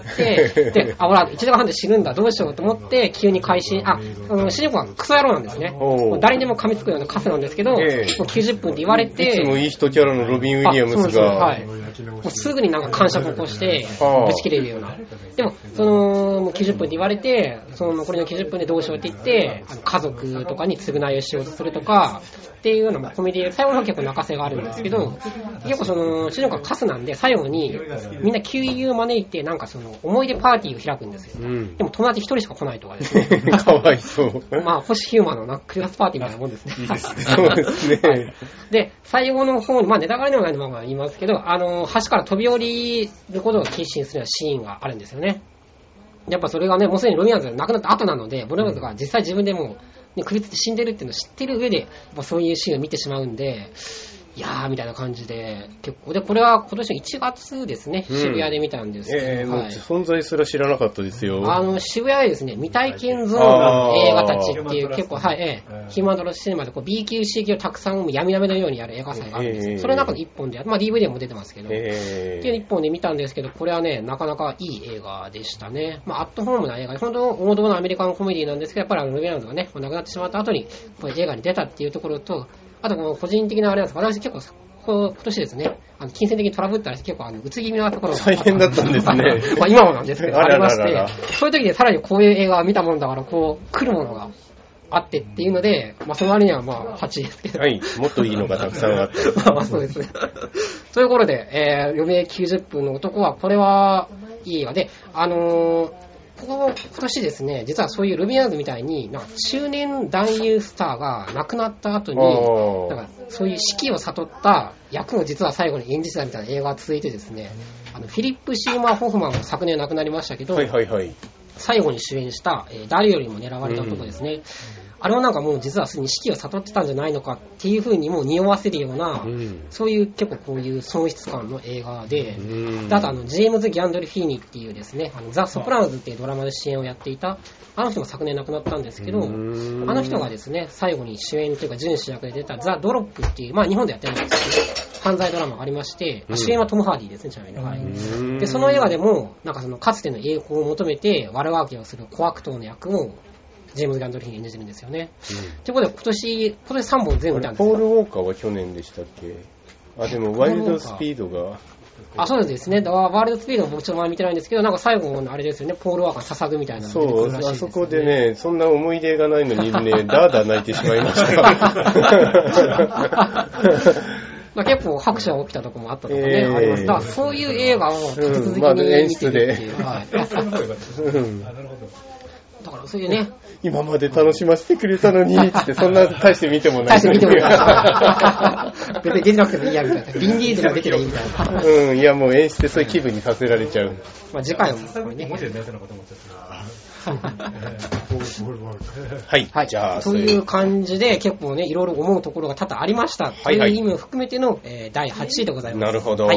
[SPEAKER 3] で、あ、ほら、いちじかんはんで死ぬんだ、どうしようと思って、急に開始、あ、あの主人公はクソ野郎なんですね。誰にでも噛みつくようなカフェなんですけど、えー、もうきゅうじゅっぷんって言われて、
[SPEAKER 1] いつもいい人キャラのロビン・ウィリアムズが、
[SPEAKER 3] はい、もうすぐになんか感触を起こして、ぶち切れるような。でも、その、もうきゅうじゅっぷんって言われて、その残りのきゅうじゅっぷんでどうしようって言って、あの家族とかに償いをしようとするとか、っていうようなコメディ、最後の方結構泣かせがあるんですけど、結構その、主人公がカスなんで、最後に、みんな給油を招いて、なんかその、思い出パーティーを開くんですよ。うん、でも友達一人しか来ないとかですね。
[SPEAKER 1] かわいそう。
[SPEAKER 3] まあ、星ヒューマンのなクリスマスパーティーみたいなもんですね。
[SPEAKER 2] いいですね。
[SPEAKER 1] そうですね、はい。
[SPEAKER 3] で、最後の方に、まあネタバレでもないのまあ言いますけど、あの、橋から飛び降りることを決心するようなシーンがあるんですよね。やっぱそれがね、もうすでにロビン・ウィリアムズが亡くなった後なので、ロビン・ウィリアムズが実際自分でもね、首つって死んでるっていうのを知ってる上で、やっぱそういうシーンを見てしまうんで、いやーみたいな感じで、結構。で、これは今年のいちがつですね、うん、渋谷で見たんですけど、
[SPEAKER 1] えー
[SPEAKER 3] はい、
[SPEAKER 1] もう存在すら知らなかったですよ。
[SPEAKER 3] あの、渋谷でですね、未体験ゾーンの映画たちっていう結構、はい、ええ、ヒューマンドロスシネマでこう ビーきゅうシー 系をたくさん闇鍋のようにやる映画祭があるんですよ。えー、それの中でいっぽんで、まあ ディーブイディー も出てますけど、えー、っていういっぽんで見たんですけど、これはね、なかなかいい映画でしたね。まあ、アットホームな映画で、本当王道のアメリカンコメディなんですけど、やっぱりあの、ロビン・ウィリアムズがね、亡くなってしまった後に、こういう映画に出たっていうところと、あとこの個人的なあれなんですが、私結構、今年ですね、あの金銭的にトラブったりして結構あのうつ気味なところが
[SPEAKER 1] 大変だったんですね。
[SPEAKER 3] まあ今もなんですけどありまして、そういう時でさらにこういう映画を見たものだからこう来るものがあってっていうので、まあ、その割にはまあはちですけど。
[SPEAKER 1] はい、もっといいのがたくさんあって。
[SPEAKER 3] まあそうですね。ということで、えー、余命きゅうじゅっぷんの男は、これはいい映画で、あのー、ここ今年ですね、実はそういうルミアーズみたいに、なんか中年男優スターが亡くなった後に、なんかそういう死期を悟った役を実は最後に演じてたみたいな映画が続いてですね、あのフィリップ・シーマー・ホフマンも昨年亡くなりましたけど、
[SPEAKER 1] はいはいはい、
[SPEAKER 3] 最後に主演した、えー、誰よりも狙われた男ですね、うん、あれはなんかもう実はすでに死期を悟ってたんじゃないのかっていう風にもう匂わせるような、うん、そういう結構こういう喪失感の映画で、うん、あとあのジェームズ・ギャンドルフィーニっていうですね、あのザ・ソプラノズっていうドラマで主演をやっていたあの人も昨年亡くなったんですけど、うん、あの人がですね最後に主演というか準主役で出たザ・ドロップっていう、まあ日本でやってるんですけど犯罪ドラマがありまして、うん、主演はトム・ハーディですね、ちなみに、はい、でその映画でもなんかそのかつての栄光を求めて悪あがきをする小悪党の役をジェームズ・ギャンドルフィーに演じてるんですよね。と、うん、いうことで今年今年さんぼん全部見たんですよ。
[SPEAKER 1] ポール・ウォーカーは去年でしたっけ？あ、でもワイルドスピードが
[SPEAKER 3] あ、そうですね。ワールドスピードも僕ちょっと前見てないんですけど、なんか最後のあれですよね、ポール・ワーカー捧ぐみたいなのが出てくるらしいです、ね、
[SPEAKER 1] そう、あそこでね、そんな思い出がないのにね、ダーダー泣いてしまいました。
[SPEAKER 3] まあ、結構拍手が起きたところもあったとかね、えー、あります。だからそういう映画を立て続けに見てるっていう。うん、まあ、演出で。はい。だからそういうね。
[SPEAKER 1] 今まで楽しませてくれたのにって、そんな大して見てもない。
[SPEAKER 3] 大して見てもない。別に出てなくてもいいやみたいな。ビンディーズが出てりゃいいみたいな。
[SPEAKER 1] うん、いやもう演出でそういう気分にさせられちゃう。
[SPEAKER 3] まあ次回もこれね。
[SPEAKER 1] はい、はい、じゃあ
[SPEAKER 3] そういう感じで結構ねいろいろ思うところが多々ありました、はいはい、という意味を含めての、えー、だいはちいでございます。
[SPEAKER 1] なるほど、はい、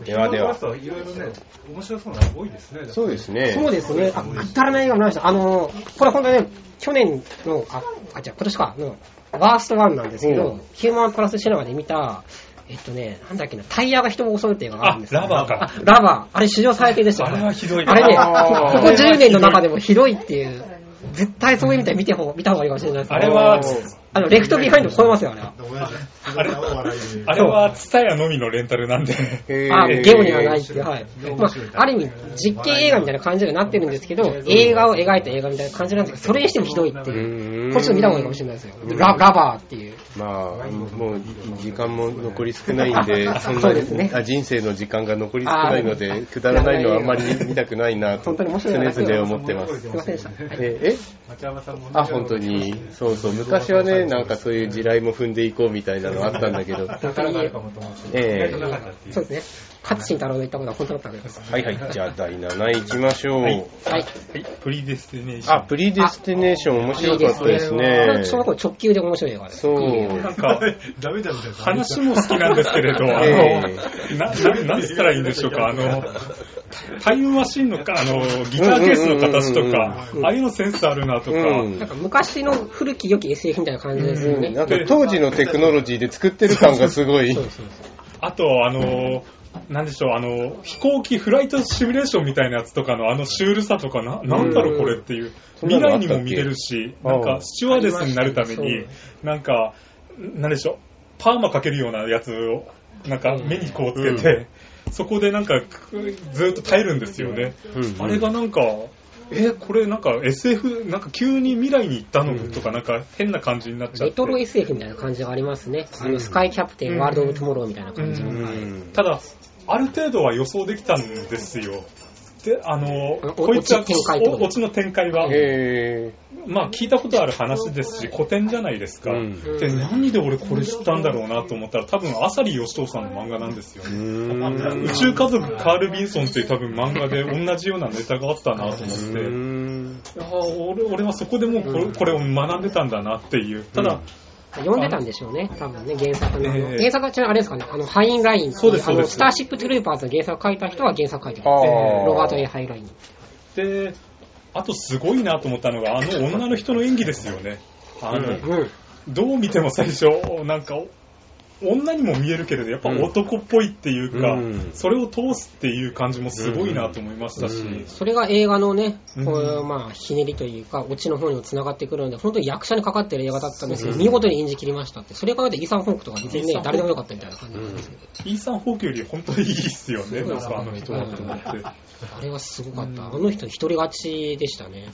[SPEAKER 4] ではでは、いろいろね、面白そうなの多いですね。
[SPEAKER 1] そうですね。
[SPEAKER 3] そうですね。あ、くだらない映画もありました。あのこれ本当にね、去年のあ、あ、じゃあ今年かのワーストワンなんですけど、うん、ヒューマンプラスシネマで見た。えっとね、なんだっけな、タイヤが人を襲うっていうのがあるんですよ、ね。
[SPEAKER 2] あ、ラバーか。
[SPEAKER 3] あ、ラバー。あれ史上最低でしたよ、ね。
[SPEAKER 2] あれはひどい。
[SPEAKER 3] あれね、ここじゅうねんの中でもひどいっていう、絶対そういう意味で見てほ見た方がいいかもしれないです。
[SPEAKER 2] あれは、
[SPEAKER 3] あの、レフトビハインド超えますよ、あれは。
[SPEAKER 2] あれ、あれは、ツタヤのみのレンタルなんで。
[SPEAKER 3] あ、ゲオにはないっていう、はい。まあ、ある意味、実験映画みたいな感じになってるんですけど、映画を描いた映画みたいな感じなんですけど、それにしてもひどいっていう。こっちを見た方がいいかもしれないですよ。ラ, ラバーっていう。
[SPEAKER 1] まあ、もう、時間も残り少ないんで、そんなに、ね、あ人生の時間が残り少ないので、くだらないのはあんまり見たくないなと、常々思ってます。すいませんでした。え、えあ、本当に、そうそう、昔はね、なんかそういう地雷も踏んでいこうみたいなのあったんだけど、
[SPEAKER 3] えー、そうですね。勝新太郎の言ったことは本当だったわけです。
[SPEAKER 1] はいはい、じゃあだいなない行きましょう。はい。
[SPEAKER 3] はい。
[SPEAKER 2] プリデスティネーション。
[SPEAKER 1] あ、プリデスティネーション面白かったですね。
[SPEAKER 3] その頃直球で面白い映画です。
[SPEAKER 1] そう。
[SPEAKER 2] なんか、ダメだみたいな。話も好きなんですけれど、あの、えー、な、な、なんつったらいいんでしょうか、あの、タイムマシンのか、あの、ギターケースの形とか、ああいうのセンスあるなとか。
[SPEAKER 3] うん、なんか昔の古き良き エスエフ みたいな感じですよね。
[SPEAKER 1] なんか当時のテクノロジーで作ってる感がすごい。そうそうそう
[SPEAKER 2] あと、あの、なんでしょう、あの、飛行機フライトシミュレーションみたいなやつとかのあのシュールさとかな、なんだろうこれっていう。未来にも見れるし、なんかスチュワーデスになるために、なんか、なんでしょう、パーマかけるようなやつを、なんか目にこうつけて、うん、そこでなんかずっと耐えるんですよね。うんうん、あれがなんか、え、これなんか エスエフ、なんか急に未来に行ったのとかなんか変な感じになっちゃって。
[SPEAKER 3] レトロ エスエフ みたいな感じがありますね。あのスカイキャプテン、うん、ワールドオブトゥモローみたいな感じの。うんうん、
[SPEAKER 2] ただ、ある程度は予想できたんですよ。で、あの、こいつは、オチの展開は、まあ聞いたことある話ですし、古典じゃないですか。うん、で、何で俺これ知ったんだろうなと思ったら、多分、浅利義藤さんの漫画なんですよね。宇宙家族カール・ビンソンっていう多分漫画で同じようなネタがあったなと思って、あ俺, 俺はそこでもうこれ、これを学んでたんだなっていう。ただ、
[SPEAKER 3] 読んでたんでしょうね、多分ね、原作の。えー、原作はちなみにあれですかね、あの、ハインラインっていう、あの、スターシップトゥルーパーズの原作を書いた人は原作書いてるんですよ。ロバート・エイ・ハインライン。
[SPEAKER 2] で、あとすごいなと思ったのが、あの女の人の演技ですよね。あの、うん、どう見ても最初、なんか、女にも見えるけれど、やっぱ男っぽいっていうか、うん、それを通すっていう感じもすごいなと思いましたし。うんうん、
[SPEAKER 3] それが映画のね、こういうまあ、ひねりというか、オチの方にも繋がってくるので、本当に役者にかかってる映画だったんですけど、見事に演じ切りましたって。それからでイーサン・ホークとか別にね、誰でもよかったみたいな感じなんですけど。
[SPEAKER 2] イーサン・ホークより本当にいいですよね、なんかあの人はと思って。
[SPEAKER 3] あれはすごかった。あの人一人勝ちでしたね。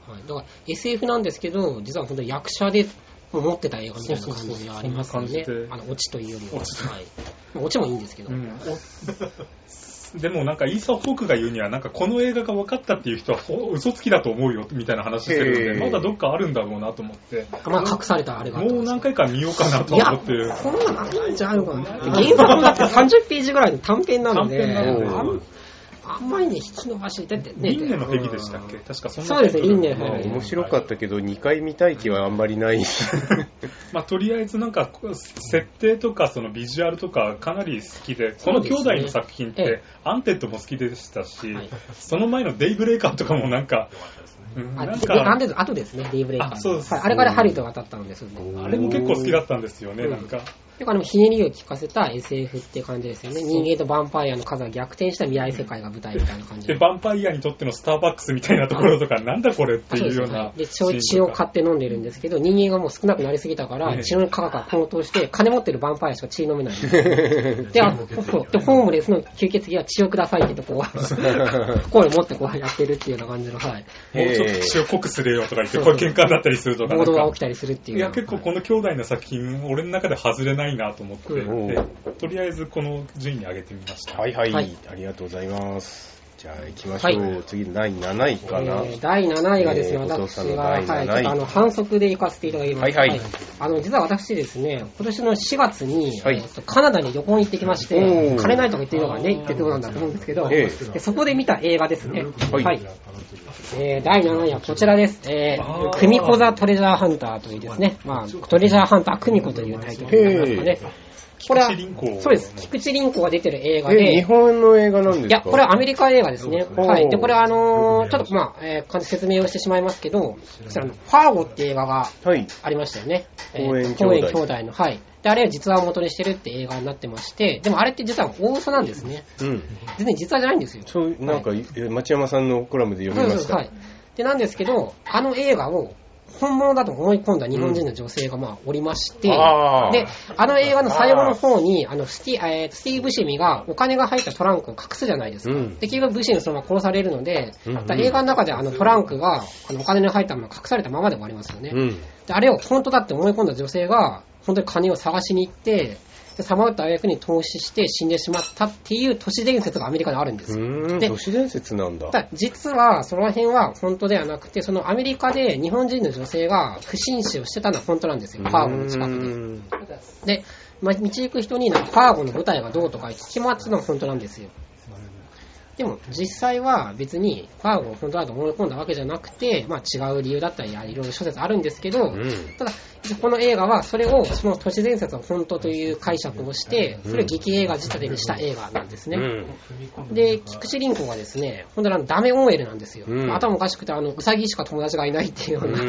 [SPEAKER 3] はい、だから エスエフ なんですけど、実は本当に役者で持ってた映画みたいな感じがありますよね。あのオチというよりは、オチ、はい、オチもいいんですけど。うん
[SPEAKER 2] でもなんかイーサー・ホークが言うにはなんかこの映画が分かったっていう人は嘘つきだと思うよみたいな話してるんで、まだどっかあるんだろうなと思って、
[SPEAKER 3] まあ隠されたあれが
[SPEAKER 2] もう何回か見ようかなと思ってる。いや
[SPEAKER 3] こんなのないんじゃないのかな。原作だってさんじゅっページぐらいの短編なので、あんまりね、引き伸ばし、だってね。
[SPEAKER 2] 輪廻の敵でしたっけ、うん、確かそんな。
[SPEAKER 3] そうですね、輪廻。
[SPEAKER 1] はい、面白かったけど、にかい見たい気はあんまりない。
[SPEAKER 2] まあ、とりあえずなんか、設定とか、そのビジュアルとかかなり好きで、この兄弟の作品って、ね、アンテッドも好きでしたし、はい、その前のデイブレイカーとかもなんか、
[SPEAKER 3] うん、なんかアンテッド後ですね、デイブレイカー。
[SPEAKER 2] あ、そうです。
[SPEAKER 3] はい、あれからハリウッドが当たったんですよね。
[SPEAKER 2] あれも結構好きだったんですよね、なんか。
[SPEAKER 3] 結構あのひねりを聞かせた エスエフ っていう感じですよね。人間とヴァンパイアの数が逆転した未来世界が舞台みたいな感じで。
[SPEAKER 2] で、ヴァンパイアにとってのスターバックスみたいなところとか、なんだこれっていうような。
[SPEAKER 3] で、血を買って飲んでるんですけど、人間がもう少なくなりすぎたから、血の価格が高騰して、金持ってるヴァンパイアしか血飲めない。で、あでホームレスの吸血鬼は血をくださいって言ってこう、声を持ってこうやってるっていうような感じの、はい。
[SPEAKER 2] もうちょっと血を濃くするよとか言って、これ喧嘩になったりするとか。
[SPEAKER 3] 暴動が起きたりするっていう。
[SPEAKER 2] いや、結構この兄弟の作品、俺の中で外れないなと思って。でとりあえずこの順位に上げてみました。
[SPEAKER 1] はいはい、はい、ありがとうございます。じゃあ行きましょう、はい、次だいなないかな、
[SPEAKER 3] えー、だいなないがですね、えー、私が、はい、ちょっとあの反則で行かせていただきます。
[SPEAKER 1] はいはい、はい、あ
[SPEAKER 3] の実は私ですね、今年のしがつに、はい、カナダに旅行に行ってきまして、金ないとか言ってるのがねってどうなんだと思うんですけど、えー、でそこで見た映画ですね。はい、はい、えー、だいなないはこちらです。えー、クミコザトレジャーハンターというですね、まあトレジャーハンタークミコというタイトルになりますかね。これは、そうです。菊池凛子が出てる映画で。
[SPEAKER 1] 日本の映画なんですか？
[SPEAKER 3] いや、これはアメリカ映画ですね。はい。で、これはあのー、ちょっとまあ、えー、簡単に説明をしてしまいますけど、ファーゴっていう映画がありましたよね。
[SPEAKER 1] はい、えー、
[SPEAKER 3] 公園兄弟の。はい。で、あれは実話を元にしてるって映画になってまして、でもあれって実は大嘘なんですね。うん。全然実話じゃないんですよ。
[SPEAKER 1] そう、なんか、はい、町山さんのコラムで読みました。
[SPEAKER 3] はい。で、なんですけど、あの映画を、本物だと思い込んだ日本人の女性がまあおりまして、うん、あで、あの映画の最後の方に、あのスティ、えー、スティーブ・ブシミがお金が入ったトランクを隠すじゃないですか。うん、で、結局ブシミそのまま殺されるので、うんうん、だ映画の中であのトランクがあのお金の入ったまま隠されたままでもありますよね。うん、で、あれを本当だって思い込んだ女性が、本当に金を探しに行って、さまよった挙句に投資して死んでしまったっていう都市伝説がアメリカにあるんですよ。
[SPEAKER 1] うーん、都市伝説なんだ。
[SPEAKER 3] だ実はその辺は本当ではなくて、そのアメリカで日本人の女性が不審死をしてたのは本当なんですよ。ファーゴの近くで。で、まあ、道行く人になんかファーゴの舞台がどうとか聞き回ってたのは本当なんですよ。でも実際は別にファーゴを本当だと思い込んだわけじゃなくて、まあ、違う理由だったりいろいろ諸説あるんですけど、うん、ただこの映画はそれをその都市伝説は本当という解釈をしてそれを劇映画仕立てにした映画なんですね。うん、で菊池凛子がですね本当にあのダメ オーエル なんですよ。うん、頭おかしくてあのウサギしか友達がいないっていうような、うん、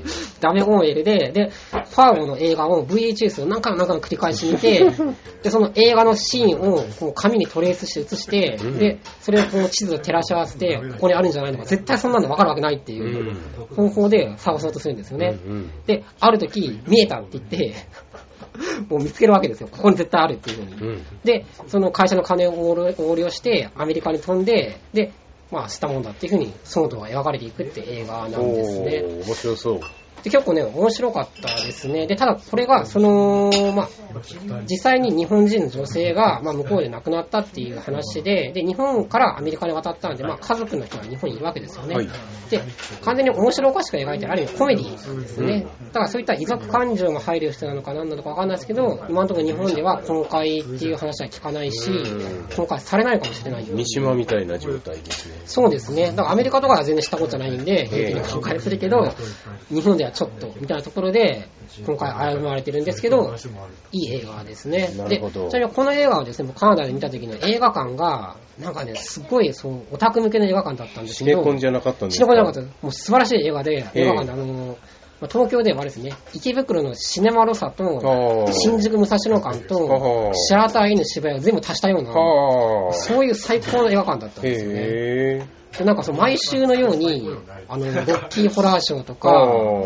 [SPEAKER 3] ダメ オーエル ででファーゴの映画を ブイエイチエス を何回も何回も繰り返し見てでその映画のシーンをこう紙にトレースして写して、うん、でそれをこう地図と照らし合わせてここにあるんじゃないのか絶対そんなの分かるわけないっていう方法で探そうとするんですよね。うんうん、である時見えたって言ってもう見つけるわけですよ。ここに絶対あるっていう風に、うん、でその会社の金を横領してアメリカに飛んででまあしたもんだっていう風にそのとが描かれていくって映画なんですね。
[SPEAKER 1] お面白そう。
[SPEAKER 3] で結構ね面白かったですね。でただこれがそのまあ実際に日本人の女性がまあ向こうで亡くなったっていう話でで日本からアメリカに渡ったんでまあ家族の人が日本にいるわけですよね。はい、で完全に面白おかしく描いてある意味コメディなんですね。だからそういった遺族感情も入る人なのか何なのか分かんないですけど今のところ日本では公開っていう話は聞かないし公開されないかもしれない。
[SPEAKER 1] 三島みたいな状態ですね。
[SPEAKER 3] そうですね。だからアメリカとかは全然したことじゃないんで平気に公開するけど日本ではちょっとみたいなところで今回歩まれてるんですけどいい映画ですね。でちなみにこの映画をですねカナダで見た時の映画館がなんかねすごいそうオタク向けの映画館だったんですけど
[SPEAKER 1] シネコンじゃなかったんですか。
[SPEAKER 3] シネコンじゃなかった。もう素晴らしい映画で映画館であの東京ではあれですね池袋のシネマロサと新宿武蔵野館とシアター N 渋谷を全部足したようなそういう最高の映画館だったんですよね。でなんかその毎週のようにあのロッキーホラーショーとかあ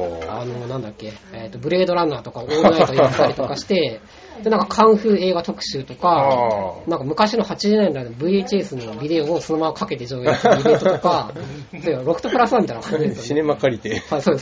[SPEAKER 3] あの、なんだっけ、えっと、ブレードランナーとかオールナイトやったりとかして、で、なんかカンフー映画特集とか、なんか昔のはちじゅうねんだいの ブイエイチエス のビデオをそのままかけて上映するイベントとか、ロフトプラスワンみたいな感じですよね。
[SPEAKER 1] シネマ借りて。
[SPEAKER 3] はい、そうです。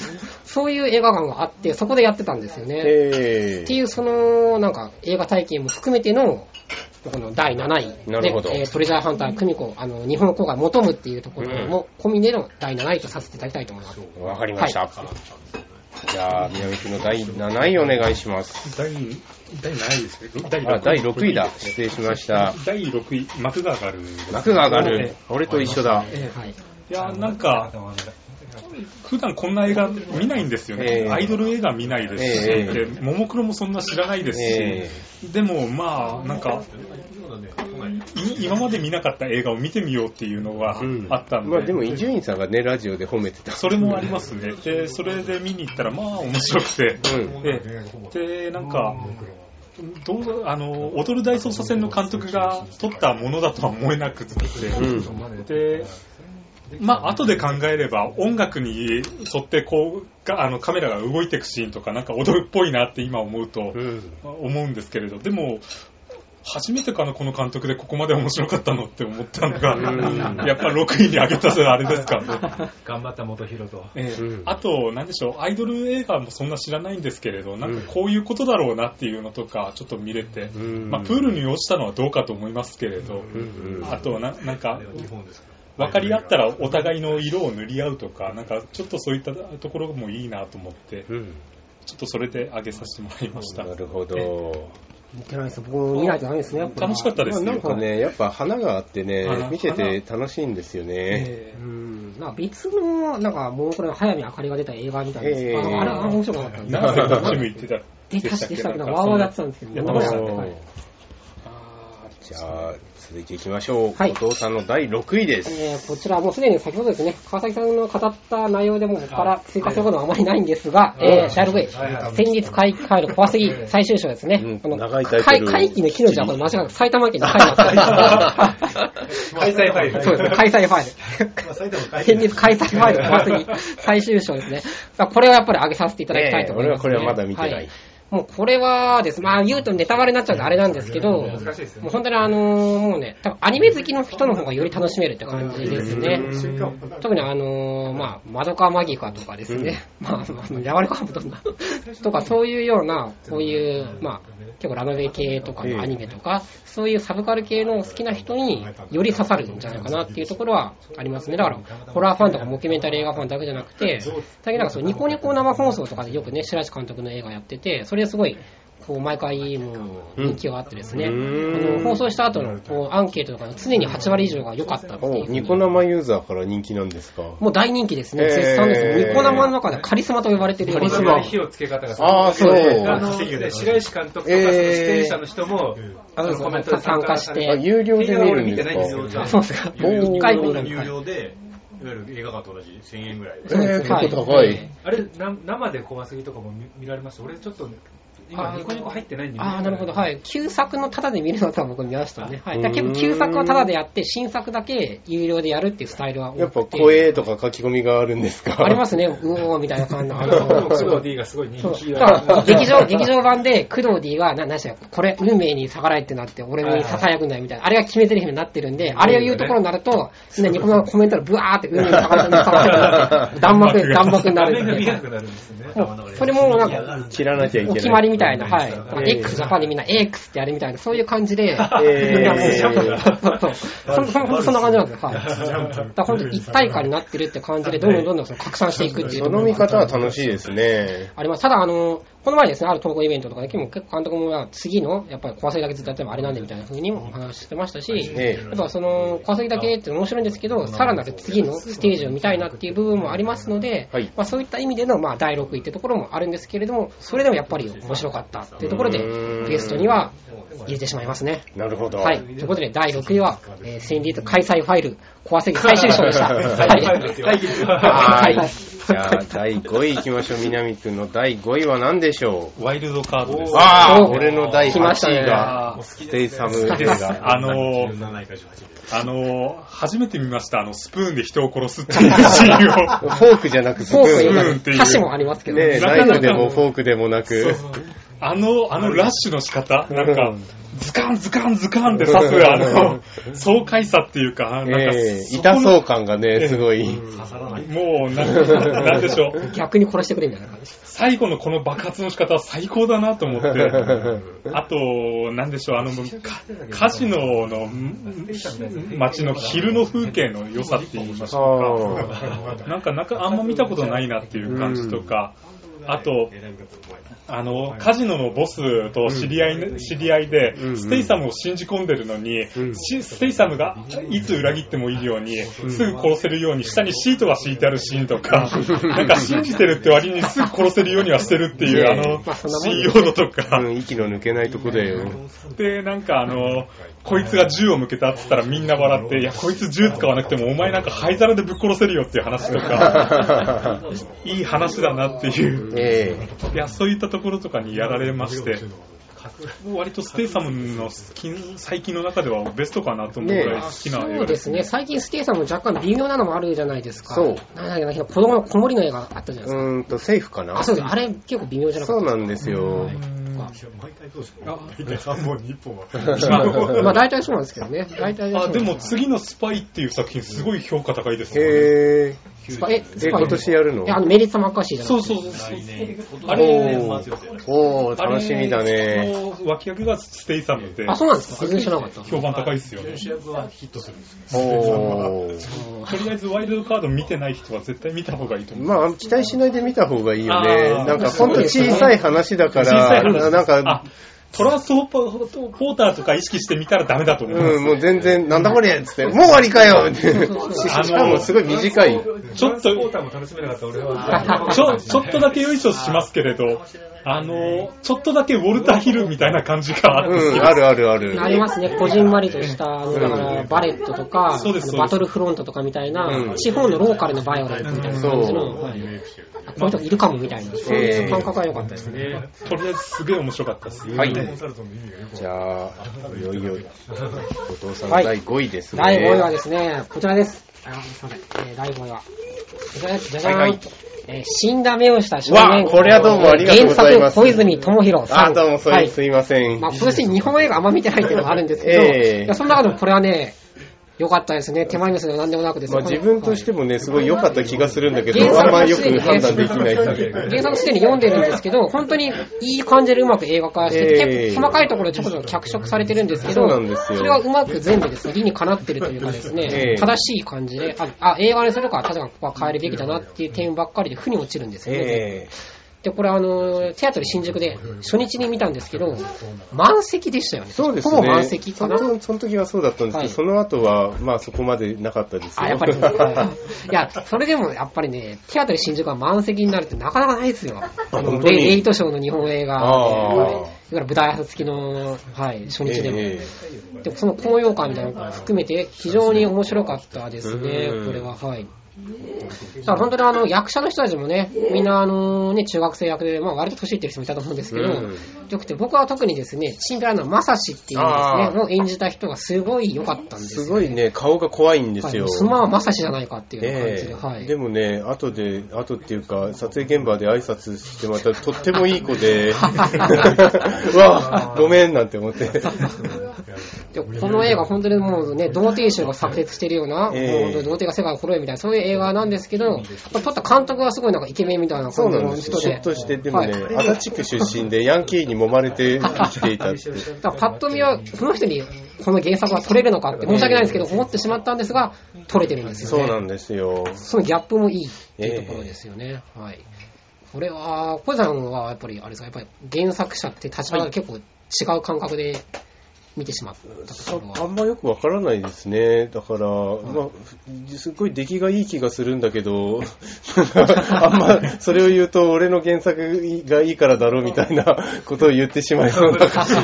[SPEAKER 3] そういう映画館があって、そこでやってたんですよね。っていう、その、なんか映画体験も含めての、このだいなないで、えー、トレジャーハンター久美子、あの、日本公開求むっていうところも込みでのだいなないとさせていただきたいと思います。
[SPEAKER 1] わかりました。はい、じゃあ、宮崎のだいなないお願いします。
[SPEAKER 2] だい、だいなないですね。
[SPEAKER 1] だいろくいだ。失礼しました。
[SPEAKER 2] だいろくい、幕が上がる。
[SPEAKER 1] 幕が上がる。俺と一緒だ。
[SPEAKER 2] えーはい、いや、なんか、普段こんな映画見ないんですよね。えー、アイドル映画見ないですし、えー、でももクロもそんな知らないですし、えー、でもまあ、なんか、今まで見なかった映画を見てみようっていうのがあったんで、うん、
[SPEAKER 1] まあでも伊集院さんがねラジオで褒めてた、
[SPEAKER 2] それもありますね。でそれで見に行ったらまあ面白くて、うん、で, でなんかどうあの踊る大捜査線の監督が撮ったものだとは思えなくて、うん、でまあ後で考えれば音楽に沿ってこうあのカメラが動いていくシーンとかなんか踊るっぽいなって今思うと思うんですけれど、でも初めてかなこの監督でここまで面白かったのって思ったのが、うん、やっぱろくいに上げたせいあれですかね。
[SPEAKER 4] 頑張った元弘と、
[SPEAKER 2] えーうん、あと何でしょう、アイドル映画もそんな知らないんですけれど、なんかこういうことだろうなっていうのとかちょっと見れて、うんまあ、プールに落ちたのはどうかと思いますけれど、うん、あと な, なんか分かり合ったらお互いの色を塗り合うとか、なんかちょっとそういったところもいいなと思って、うん、ちょっとそれで上げさせてもらいました。
[SPEAKER 1] なるほど。
[SPEAKER 3] 見てないです。僕見ないとダメですね。
[SPEAKER 2] 楽しかったですよ。
[SPEAKER 1] なんかね、やっぱ花があってね、見てて楽しいんですよね。
[SPEAKER 3] えー、うん。なんか別のなんかもうこれ早見あかりが出た映画みたいです。えー、あれは面白かったんで。
[SPEAKER 2] なんで楽しみ言ってた。
[SPEAKER 3] で確かでしたけどワーワーやってたんですけど。
[SPEAKER 1] やってましたね。じゃあ続いていきましょう。はい、後藤さんのだいろくいです。
[SPEAKER 3] えー、こちらもうすでに先ほどですね、川崎さんの語った内容でもここから追加することはあまりないんですが、えー、だいろくい、先日開会の怖すぎ最終章ですね。うん、この長いタイトル。会期の木の字はこれ間違いなく埼玉県に書いてある。
[SPEAKER 4] 開催ファイル。
[SPEAKER 3] そうですね、開催ファイル。先日開催ファイル怖すぎ最終章ですね。これはやっぱり上げさせていただきたいと思います、ね。
[SPEAKER 1] えー、俺はこれはまだ見てない。はい、
[SPEAKER 3] もうこれはです、まあ言うとネタバレになっちゃうとあれなんですけど、もう本当にあのー、もうね、多分アニメ好きの人の方がより楽しめるって感じですね。特にあのー、まあ、マドカマギカとかですね、うん、まあ、やわらかカブトなとかそういうような、こういう、まあ、結構ラノベ系とかのアニメとか、そういうサブカル系の好きな人により刺さるんじゃないかなっていうところはありますね。だから、ホラーファンとかモキュメンタリー映画ファンだけじゃなくて、最近なんかそうニコニコ生放送とかでよくね、白石監督の映画やってて、それすごい、こう毎回もう人気があってですね、うん、あの放送した後のこうアンケートとか常にはちわり以上が良かったっていう。
[SPEAKER 1] ニコ生ユーザーから人気なんですか？
[SPEAKER 3] もう大人気ですね。絶賛ですね。ニコ生の中でカリスマと呼ばれてるような。
[SPEAKER 4] カリスマの火をつけ方がすごい。
[SPEAKER 1] ああ、そう。
[SPEAKER 4] あの白石監督とか出演者の人も、えー、あのコメントで
[SPEAKER 3] 参加して、
[SPEAKER 1] あ、有料で見るんですか？
[SPEAKER 3] そうですか。
[SPEAKER 5] いっかい見る有料で。いわゆる映画館と同じせんえんぐらいで。
[SPEAKER 1] えー、結構高い。
[SPEAKER 4] あれ、生で小松ぎとかも見られました。俺ちょっと、今ニコニコ入ってないんで、ね。
[SPEAKER 3] ああ、なるほど。はい。旧作のタダで見るのとは僕見ましたね。はい。だ結構旧作はタダでやって、新作だけ有料でやるっていうスタイルは多くて。
[SPEAKER 1] やっぱ声とか書き込みがあるんですか？
[SPEAKER 3] ありますね。うおーみたいな感じの。あの、
[SPEAKER 4] 工藤 D がすごい人気
[SPEAKER 3] が。劇場、劇場版で工藤 D が、な、なしや、これ、運命に逆らえってなって、俺に囁くんだよみたいな。あれが決め台詞になってるんで、あれを言うところになると、みんなニコ生のコメントでブワーって運命に逆らえってなって、弾幕、弾幕になるんで。それもなんか、
[SPEAKER 1] 切らなきゃいけない。
[SPEAKER 3] お決まりみたいな、はい。X ジャパンでみんな X ってやるみたいな、そういう感じで、
[SPEAKER 1] え
[SPEAKER 3] ー、そんな感じなんですよ。はい。だ本当に一体感になってるって感じで、どんどんどんどんその拡散していくっていう。
[SPEAKER 1] その見方は楽しいですね。
[SPEAKER 3] あります。ただ、あの、この前ですね、ある投稿イベントとかで、結構監督も次の、やっぱり怖すぎだけずっとやってもあれなんでみたいな風にもお話してましたし、やっぱその、怖すぎだけって面白いんですけど、さらなる次のステージを見たいなっていう部分もありますので、はい、まあそういった意味での、まあだいろくいってところもあるんですけれども、それでもやっぱり面白かったっていうところで、ゲストには入れてしまいますね。
[SPEAKER 1] なるほど。
[SPEAKER 3] はい。ということで、だいろくいは、えー、先日開催ファイル、怖すぎ最終章でした。はい。
[SPEAKER 1] はい。じゃあ、だいごい行きましょう。南くんのだいごいは何でしょ
[SPEAKER 2] う？ワイルドカードです。
[SPEAKER 1] ああ、俺のだいはちいが、ステイサム映画。
[SPEAKER 2] あのー、あのー、初めて見ました。あの、スプーンで人を殺すっていうシーンを。
[SPEAKER 1] フォークじゃなくスプーン。
[SPEAKER 3] フォークっていう。箸もありますけど
[SPEAKER 1] ね。ナイフでもフォークでもなく。
[SPEAKER 2] あの、あのラッシュの仕方なんか、ズカンズカンズカンって刺す、あの、爽快さっていうか、なんか、
[SPEAKER 1] えー、痛そう感がね、すごい。
[SPEAKER 2] もう、なんか、なんでしょう。
[SPEAKER 3] 逆に殺してくれみたいな感じ。
[SPEAKER 2] 最後のこの爆発の仕方は最高だなと思って。あと、なんでしょう、あの、カジノの街の昼の風景の良さって言いましょうか。なんか、なんかあんま見たことないなっていう感じとか、あと、あの、カジノのボスと知り合い、うん、知り合いで、うんうん、ステイサムを信じ込んでるのに、うん、ステイサムがいつ裏切ってもいいように、うん、すぐ殺せるように下にシートが敷いてあるシーンとか、なんか信じてるって割にすぐ殺せるようにはしてるっていう、あの、信用度とか、
[SPEAKER 1] うん。息の抜けないとこだよ。
[SPEAKER 2] で、なんかあの、こいつが銃を向けたって言ったらみんな笑って、いや、こいつ銃使わなくてもお前なんか灰皿でぶっ殺せるよっていう話とか、いい話だなっていう、えー、いや、そういったところとかにやられまして、割とステイサムの最近の中ではベストかなと思うぐらい好きな映画ですね。
[SPEAKER 3] そうですね。最近ステイサムも若干微妙なのもあるじゃないですか。そう。なんだっけな、子供の子守の映画あったじゃないですか。
[SPEAKER 1] うーんと、セーフかな。
[SPEAKER 3] あ、そうです。あれ結構微妙じゃなかった。
[SPEAKER 1] そうなんですよ。
[SPEAKER 5] 毎回どうしよう。大体さんぼんにいっぽんは。
[SPEAKER 3] まあ大体そうなんですけどね。大体
[SPEAKER 2] あ、でも次のスパイっていう作品すごい評価高いです
[SPEAKER 1] ね。へー。
[SPEAKER 3] スパえ、
[SPEAKER 1] スパ今年やるの？
[SPEAKER 3] いや、あのメリッサ・マッカーシーじゃな
[SPEAKER 2] くて。そうそうそう。
[SPEAKER 1] あれ、おー、楽しみだね。
[SPEAKER 2] 脇役がステイサムで。
[SPEAKER 3] あ、そうなんですか？全然知らなかった。
[SPEAKER 2] 評判高いですよね。
[SPEAKER 5] 主役はヒットするんですよ。
[SPEAKER 2] おー。とりあえずワイルドカード見てない人は絶対見た方がいいと思う。
[SPEAKER 1] まあ、期待しないで見た方がいいよね。なんかほんと小さい話だから、なんか、
[SPEAKER 2] トランスポーターとか意識してみたらダメだと思う。
[SPEAKER 1] うん、もう全然、なんだこれっつって、もう終わりかよって。しかもすごい短い。
[SPEAKER 2] ちょっと、ちょ、ちょっとだけよいしょしますけれど、あの、ちょっとだけウォルターヒルみたいな感じがあるんですけど。
[SPEAKER 1] うん、あるあるある。
[SPEAKER 3] ありますね。こじんまりとした、あの、だからバレットとか、そうですバトルフロントとかみたいな、うん、地方のローカルのバイオレントみたいな感じの、はい、こういう人いるかもみたいな、そういう感覚が良かったですね。
[SPEAKER 2] とりあえずすげえ面白かったです。
[SPEAKER 1] はい。じゃあ、いよいよ、後藤さんだいごいですね。
[SPEAKER 3] だいごいはですね、こちらです。あ、すいません。えー、だいごいは。こちらです。じゃじゃーん。はいはい、えー、死んだ目をした少年。
[SPEAKER 1] わ、これはどうもありがとうございます。
[SPEAKER 3] 原作、小泉智弘さん。
[SPEAKER 1] あ、どうも、そう、はい、すいません。
[SPEAKER 3] まあ、今年日本映画あんま見てないっていうのがあるんですけど、えー、いやその中でもこれはね、良かったですね。手前味噌でも何でもなくですね。
[SPEAKER 1] まあ自分としてもね、すごい良かった気がするんだけど、あんまりよく判断できない。
[SPEAKER 3] 原作すでに読んでるんですけど、本当にいい感じでうまく映画化して、えー、結構細かいところでちょこちょこ脚色されてるんですけど、
[SPEAKER 1] そうなんですよ。
[SPEAKER 3] それはうまく全部ですね、理にかなってるというかですね、えー、正しい感じで、あ、あ映画にするから確かにここは変えるべきだなっていう点ばっかりで負に落ちるんですよね。えーで、これあの、テアトル新宿で初日に見たんですけど、満席でしたよね。
[SPEAKER 1] そうですね。
[SPEAKER 3] ほぼ満席かな。
[SPEAKER 1] その、その時はそうだったんですけど、はい、その後は、まあそこまでなかったですよ。
[SPEAKER 3] あ、やっぱり。いや、それでもやっぱりね、テアトル新宿は満席になるってなかなかないですよ。あの、レイトショーの日本映画で、はい、だから舞台付きの、はい、初日でも。えー、でその高揚感みたいなのも含めて非常に面白かったですね、これは。はい。だから本当にあの役者の人たちもね、みんなあのね、中学生役で、まあ割と年いってる人もいたと思うんですけど、うん、よくて僕は特にですね、チンピラのマサシっていうですね、を演じた人がすごい良かったんですよ、ね。
[SPEAKER 1] すごいね、顔が怖いんですよ。
[SPEAKER 3] はい、スマはマサシじゃないかっていう感じで、えー、はい。
[SPEAKER 1] でもね、後で、後っていうか、撮影現場で挨拶してもらったらとってもいい子で、うわ、ごめんなんて思って。
[SPEAKER 3] でこの映画本当にもうね、童貞集が炸裂してるような、えー、もう本当に童貞が世界を滅びみたいな、そういう映画なんですけど、撮った監督はすごいなんかイケメンみたいな感じの人で。
[SPEAKER 1] そうなんですよ。シュッとして、でもね、はい、足立区出身でヤンキーに揉まれて生きていたって。
[SPEAKER 3] だからパッと見は、この人にこの原作は撮れるのかって申し訳ないんですけど、思ってしまったんですが、撮れてるんですよね。
[SPEAKER 1] そうなんですよ。
[SPEAKER 3] そのギャップもいいっていうところですよね。えー、はい。これは、小井さんはやっぱり、あれですか、やっぱり原作者って立場が結構違う感覚で、 見てしまったところは。
[SPEAKER 1] あんまよくわからないですね。だから、まあ、すごい出来がいい気がするんだけど、あんまそれを言うと俺の原作がいいからだろうみたいなことを言ってしまいそうな感じ。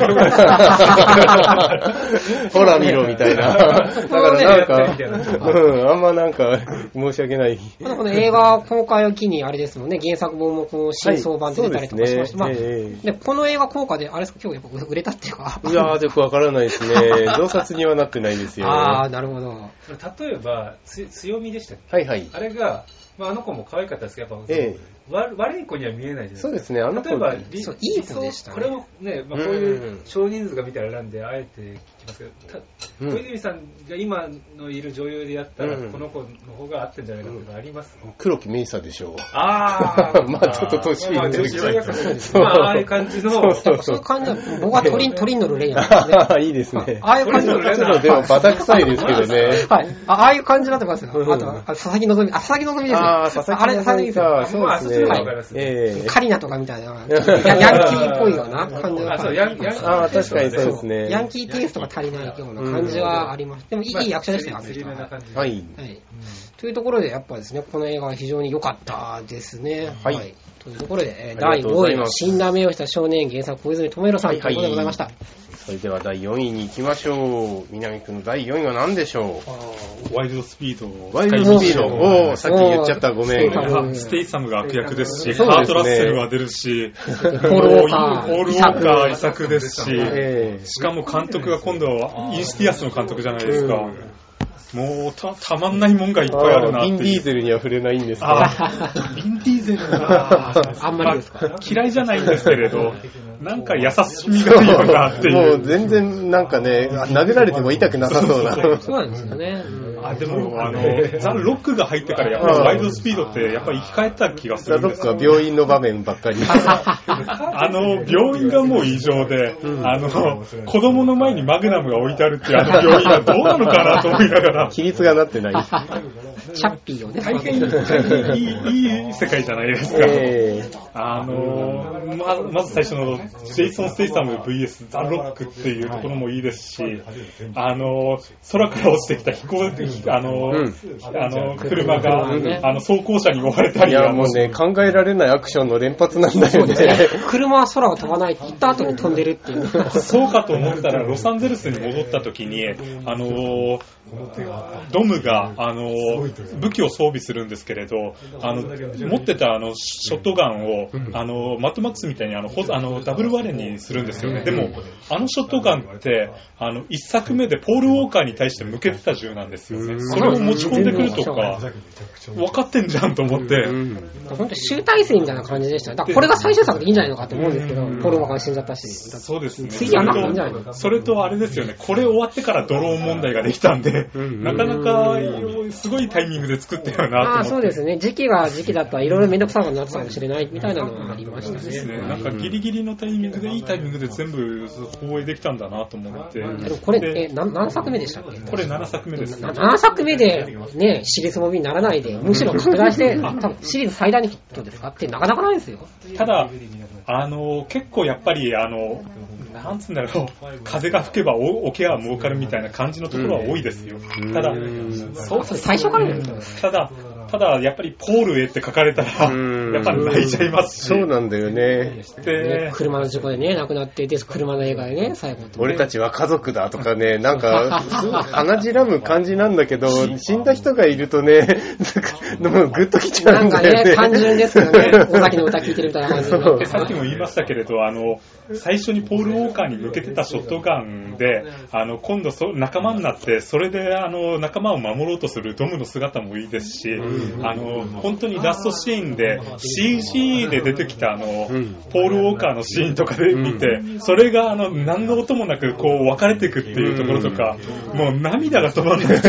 [SPEAKER 1] ほら見ろみたいな。だからなんか、うん、あんまなんか申し訳ない。
[SPEAKER 3] この映画公開を機にあれですもんね、原作本もこの新装版で出たりとかしました。はい、ね、まあ、えー、でこの映画公開であれですか、今日やっぱ売れたっていうか。
[SPEAKER 1] いやー、よくわからないですね。増刷にはなってないですよ。
[SPEAKER 3] ああ、なるほど。
[SPEAKER 4] 例えば強みでしたっけ。
[SPEAKER 1] はいはい。
[SPEAKER 4] あれが、まあ、あの子も可愛かったですけど、やっぱ、ええ、悪い子には見えないじゃないですか。
[SPEAKER 1] そうですね。あの子
[SPEAKER 4] 例えば
[SPEAKER 3] 理想いい子でしたね。
[SPEAKER 4] これもね、まあ、こういう少人数が見たらなんであえて聞きますけど、うん、小泉さんが今のいる女優でやったら、うん、この子の方が合ってんじゃないかっていうのあります、うん、
[SPEAKER 1] 黒木メイサでしょう。
[SPEAKER 4] ああ、
[SPEAKER 1] まあちょっと年いってるけど、
[SPEAKER 4] まあああいう感じの、そう
[SPEAKER 3] そうそういう感じの、僕は鳥に鳥に乗るレイヤーですね。
[SPEAKER 1] いいですね。
[SPEAKER 3] ああいう感じの、
[SPEAKER 1] ちょっとでもバタ臭いですけどね。
[SPEAKER 3] はい。ああいう感じになってますよ。あと佐々木希、あ、佐々木希ですね。
[SPEAKER 1] ああ、佐々木希さん、そうですね。
[SPEAKER 4] はい。
[SPEAKER 3] えー、カリナとかみたいな、ヤンキーっぽいような感じの。
[SPEAKER 4] あ、そう、ヤンキー。
[SPEAKER 1] ああ、確かにそうですね。
[SPEAKER 3] ヤンキーテイストが足りないような感じはあります。でもいい役者でしたよ、あの人は。
[SPEAKER 1] はい。
[SPEAKER 3] はい。というところで、やっぱですね、この映画は非常に良かったですね。はい。というところで、だいごいの死んだ目をした少年原作小泉智弘さんということでございました。
[SPEAKER 1] それではだいよんいに行きましょう。南くんのだいよんいは何でしょ
[SPEAKER 2] う。ワイルドスピード。
[SPEAKER 1] ワイルドスピード。おー、さっき言っちゃった。ごめん。
[SPEAKER 2] ステイサムが悪役ですし、ハートラッセルは出るし、
[SPEAKER 3] ポール・ウォーカー、
[SPEAKER 2] ポール・ウォーカー遺作ですし、しかも監督が今度はインシティアスの監督じゃないですか。もう た, たまんないもんがいっぱいあるなって。
[SPEAKER 1] ビン・ディーゼルには触れないんですか。
[SPEAKER 2] ビン・ディーゼルは
[SPEAKER 3] あんまりですか、
[SPEAKER 2] まあ、嫌いじゃないんですけれど、なんか優しみがいいよなっていう。
[SPEAKER 1] もう全然なんかね、殴られても痛くなさそうな。
[SPEAKER 3] そうなんですよね。
[SPEAKER 2] あ、でも、あの、ザ・ロックが入ってからやっぱりワイルドスピードってやっぱり生き返った気がするんです。
[SPEAKER 1] ザ・ロックは病院の場面ばっかり。
[SPEAKER 2] あの、病院がもう異常で、うん、あの、子供の前にマグナムが置いてあるっていうあの病院はどうなのかなと思いながら。
[SPEAKER 1] 規律がなってない。
[SPEAKER 3] チャッピーをね。
[SPEAKER 2] 大変いい、いい世界じゃないですか。えー、あの、ま、まず最初のジェイソン・ステイサム ブイエス ザ・ロックっていうところもいいですし、あの、空から落ちてきた飛行機、あの、うん、あの車が、うん、あの走行車に追われたり。
[SPEAKER 1] いやもうね、考えられないアクションの連発なんだよね。
[SPEAKER 3] 車は空を飛ばないって言った後に飛んでるっていう。
[SPEAKER 2] そうかと思ったらロサンゼルスに戻った時に、あのドムがあの武器を装備するんですけれど、あの持ってたあのショットガンをあのマットマックスみたいにあのあのダブルバレンにするんですよね。でもあのショットガンってあの一作目でポール・ウォーカーに対して向けてた銃なんですよね。それを持ち込んでくるとか分かってんじゃんと思って、
[SPEAKER 3] 本当集大成みたいな感じでしたね。だからこれが最終作でいいんじゃないのかと思うんですけど、ポール・ウォーカー死んじゃったし。
[SPEAKER 2] そうですね。
[SPEAKER 3] 次はなくていいんじゃないのか。
[SPEAKER 2] それとあれですよね。これ終わってからドローン問題ができたんで。なかなかすごいタイミングで作ったよなと思って。
[SPEAKER 3] ああ、そうですね。時期が時期だったらいろいろめんどくさくなってたかもしれないみたいなのがありましたね。そうですね。
[SPEAKER 2] なんかギリギリのタイミングでいいタイミングで全部放映できたんだなと思って。でも
[SPEAKER 3] これえ何, 何作目でしたっけ？
[SPEAKER 2] これななさくめです。
[SPEAKER 3] ななさくめでねシリーズモビーにならないでむしろ拡大して多分シリーズ最大にヒットですかってなかなかないですよ。
[SPEAKER 2] ただあの結構やっぱりあのなんつうんだろう、風が吹けば桶は儲かるみたいな感じのところは多いですよ。ただ、
[SPEAKER 3] そう最初からね。
[SPEAKER 2] ただ、ただやっぱりポールへって書かれたらやっぱり泣いちゃいますし。
[SPEAKER 1] そうなんだよね。
[SPEAKER 3] で、車の事故でね亡くなってで車の映画でね最後、ね。
[SPEAKER 1] 俺たちは家族だとかね、なんか鼻じらむ感じなんだけど、死んだ人がいるとね、もうグッときちゃうんだよね。
[SPEAKER 3] なんかね単純ですけどね、尾崎の歌聴いてるみたいな感じで。
[SPEAKER 2] さっきも言いましたけれど、あの最初にポール・ウォーカーに向けてたショットガンで、あの今度そ仲間になってそれであの仲間を守ろうとするドムの姿もいいですし、あの本当にラストシーンで シージー で出てきたあのポール・ウォーカーのシーンとかで見て、それがあの何の音もなくこう分かれていくっていうところとか、もう涙が止まらない。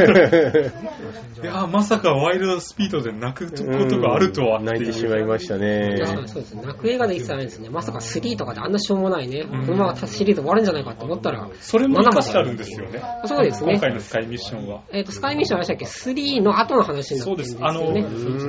[SPEAKER 2] いやまさかワイルドスピードで泣くことがあるとはって
[SPEAKER 1] 泣いてしまいましたね。
[SPEAKER 3] そうですね。泣く映画で言ってたらですね。まさかスリーとかであんなしょうもないね、このままシリーズ終わるんじゃないかと思ったら、
[SPEAKER 2] それも生かしてあるんですよね。
[SPEAKER 3] そうですね。
[SPEAKER 2] 今回のスカイミッションは。
[SPEAKER 3] えっとスカイミッションはでしたっけ？スリーの後の話になってるんですよね。
[SPEAKER 2] そうです。あの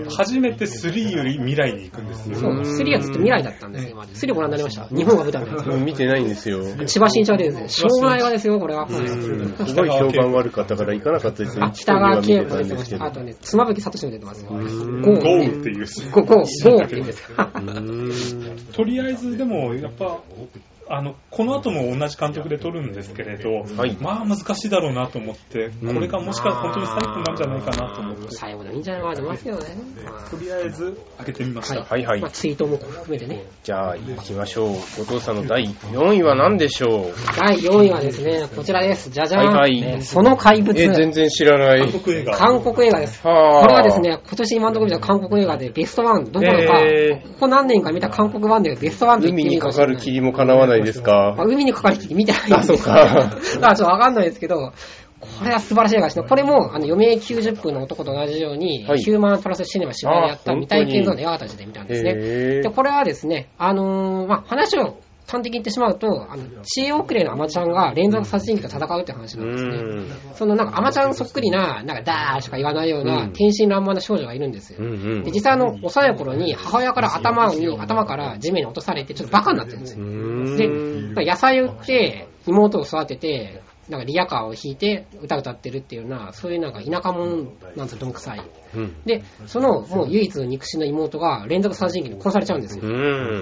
[SPEAKER 2] 初めてスリーより未来に行くんですよ。
[SPEAKER 3] そう、スリーはずっと未来だったんですよ、今まで。スリーご覧になりました？日本が舞台のやつ。
[SPEAKER 1] 見てないんですよ。
[SPEAKER 3] 千葉真一は出るんですよ。しょうがない映画ですよ、これは。
[SPEAKER 1] すごい評判悪かったから行かなかったですね。
[SPEAKER 3] 北川景子出てました。あとね、妻夫木聡も出てますよ。ゴ
[SPEAKER 2] ーっていう。
[SPEAKER 3] ゴー、ゴーっていうんですか。
[SPEAKER 2] とりあえず、でも、やっぱ、あのこの後も同じ監督で撮るんですけれど、はい、まあ難しいだろうなと思って、うん、これがもしかしたら本当に最後なんじゃないかなと思って、
[SPEAKER 3] 最後でいいんじゃないかなと思いますけどね。
[SPEAKER 2] とりあえず開けてみました。
[SPEAKER 1] はいはい、
[SPEAKER 3] まあ、ツイートも含めてね。
[SPEAKER 1] じゃあ行きましょう。後藤さんのだいよんいは何でしょう？
[SPEAKER 3] だいよんいはですね、こちらです。じゃじゃん。
[SPEAKER 1] はいはい、
[SPEAKER 3] えー、その怪物。
[SPEAKER 1] えー、全然知らない。
[SPEAKER 2] 韓国映画。
[SPEAKER 3] 韓国映画です。はこれはですね、今年今のところ見た韓国映画でベストワン、どころか、えー、ここ何年か見た韓国版でベストワンと言ってみるかもしれない。
[SPEAKER 1] 海にかかる霧も叶わないですか？
[SPEAKER 3] 海にかかる霧見てないんで。あ、そうか。あ、ちょっとわかんないですけど、これは素晴らしい映画ですね。これも、あの、余命きゅうじゅっぷんの男と同じように、はい、ヒューマンプラスシネマ芝居でやった未体験ゾーンの映画たちで見たんですね。で、これはですね、あのー、まあ、話を端的に言ってしまうと、あの、知恵遅れのアマちゃんが連続殺人鬼と戦うって話なんですね。そのなんかアマちゃんそっくりな、なんかダーしか言わないような、天真爛漫な少女がいるんですよ。うんうん、で、実際あの、幼い頃に母親から頭に、頭から地面に落とされて、ちょっとバカになってるんですよ。で、野菜を売って、妹を育てて、なんかリヤカーを弾いて歌歌ってるっていうような、そういうなんか田舎者なんですよ、どんくさい。うん、で、そのもう唯一の肉親の妹が連続殺人鬼に殺されちゃうんですよ。うん、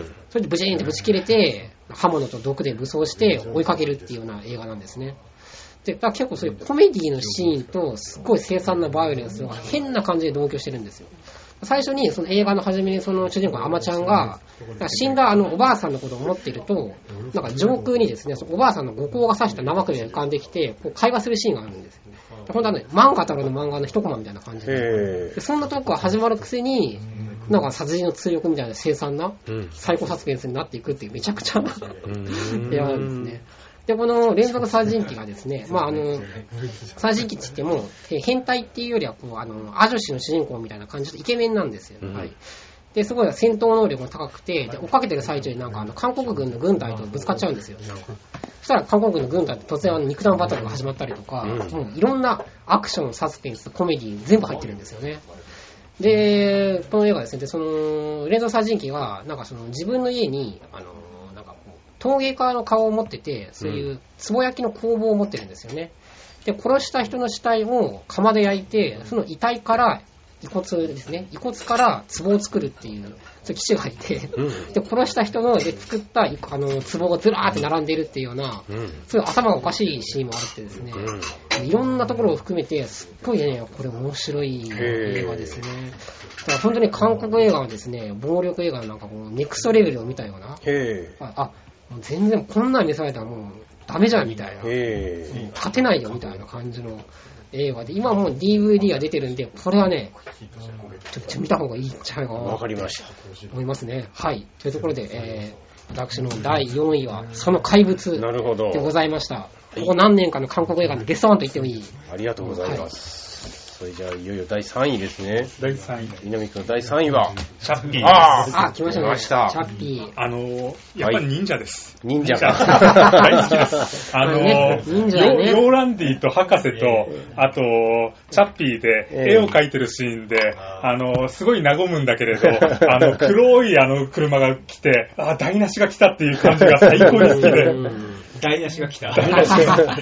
[SPEAKER 3] それでブチーンってぶち切れて、刃物と毒で武装して追いかけるっていうような映画なんですね。で、だから結構そういうコメディのシーンとすっごい凄惨なバイオレンスが変な感じで同居してるんですよ。最初にその映画の初めにその主人公のアマちゃんが死んだあのおばあさんのことを思っていると、なんか上空にですね、そのおばあさんの五光が刺した生首が浮かんできて、こう会話するシーンがあるんですよ。本当はね、漫画太郎の漫画の一コマみたいな感じで、でそんなとこから始まるくせに、なんか殺人の追憶みたいな凄惨なサイコサスペンスになっていくっていうめちゃくちゃな映画なんですね。で、この連続殺人鬼がですね、まああの、殺人鬼って言っても、変態っていうよりは、こう、あの、アジョシの主人公みたいな感じでイケメンなんですよ、ね。うん、はい。で、すごい戦闘能力も高くて、で、追っかけてる最中になんかあの、韓国軍の軍隊とぶつかっちゃうんですよ。なんかそしたら韓国軍の軍隊って突然あの、肉弾バトルが始まったりとか、うん、もういろんなアクション、サスペンス、コメディ全部入ってるんですよね。で、この映画ですね、で、その、連続殺人鬼が、なんかその、自分の家に、あの、陶芸家の顔を持ってて、そういう壺焼きの工房を持ってるんですよね。で、殺した人の死体を窯で焼いて、その遺体から遺骨ですね、遺骨から壺を作るっていう、そういう機種がいて、うん、で、殺した人ので作ったあの壺がずらーって並んでいるっていうような、うん、そういう頭がおかしいシーンもあってですね、うん、いろんなところを含めて、すっごいね、これ面白い映画ですね。だから本当に韓国映画はですね、暴力映画のなんかこうネクストレベルを見たような、あ、あ全然こんなん見せられたらもうダメじゃんみたいな、勝てないよみたいな感じの映画で、今もう ディーブイディー が出てるんで、これはね、ちょっと見た方がいいんじゃないかな。
[SPEAKER 1] わかりました。
[SPEAKER 3] 思いますね。はい。というところで、えー、私のだいよんいは、その怪物でございました。ここ何年かの韓国映画のベストワンと言ってもいい。
[SPEAKER 1] ありがとうございます。はいそれじゃあいよいよだいさんいですね。
[SPEAKER 2] だいさんい。
[SPEAKER 1] 南くんのだいさんいは
[SPEAKER 2] チャッピー。
[SPEAKER 3] ああ、あ来ましたね。
[SPEAKER 1] 来ました。
[SPEAKER 3] チャッピー。
[SPEAKER 2] あのー、やっぱり忍者です。
[SPEAKER 1] はい、忍者が
[SPEAKER 2] 大好きです。あのー、ね、忍者ね、ヨーランディと博士と、あと、チャッピーで絵を描いてるシーンで、あのー、すごい和むんだけれど、あの、黒いあの車が来て、あ、台無しが来たっていう感じが最高に好きで。
[SPEAKER 4] 台無しが来た。
[SPEAKER 2] 台無しが来た。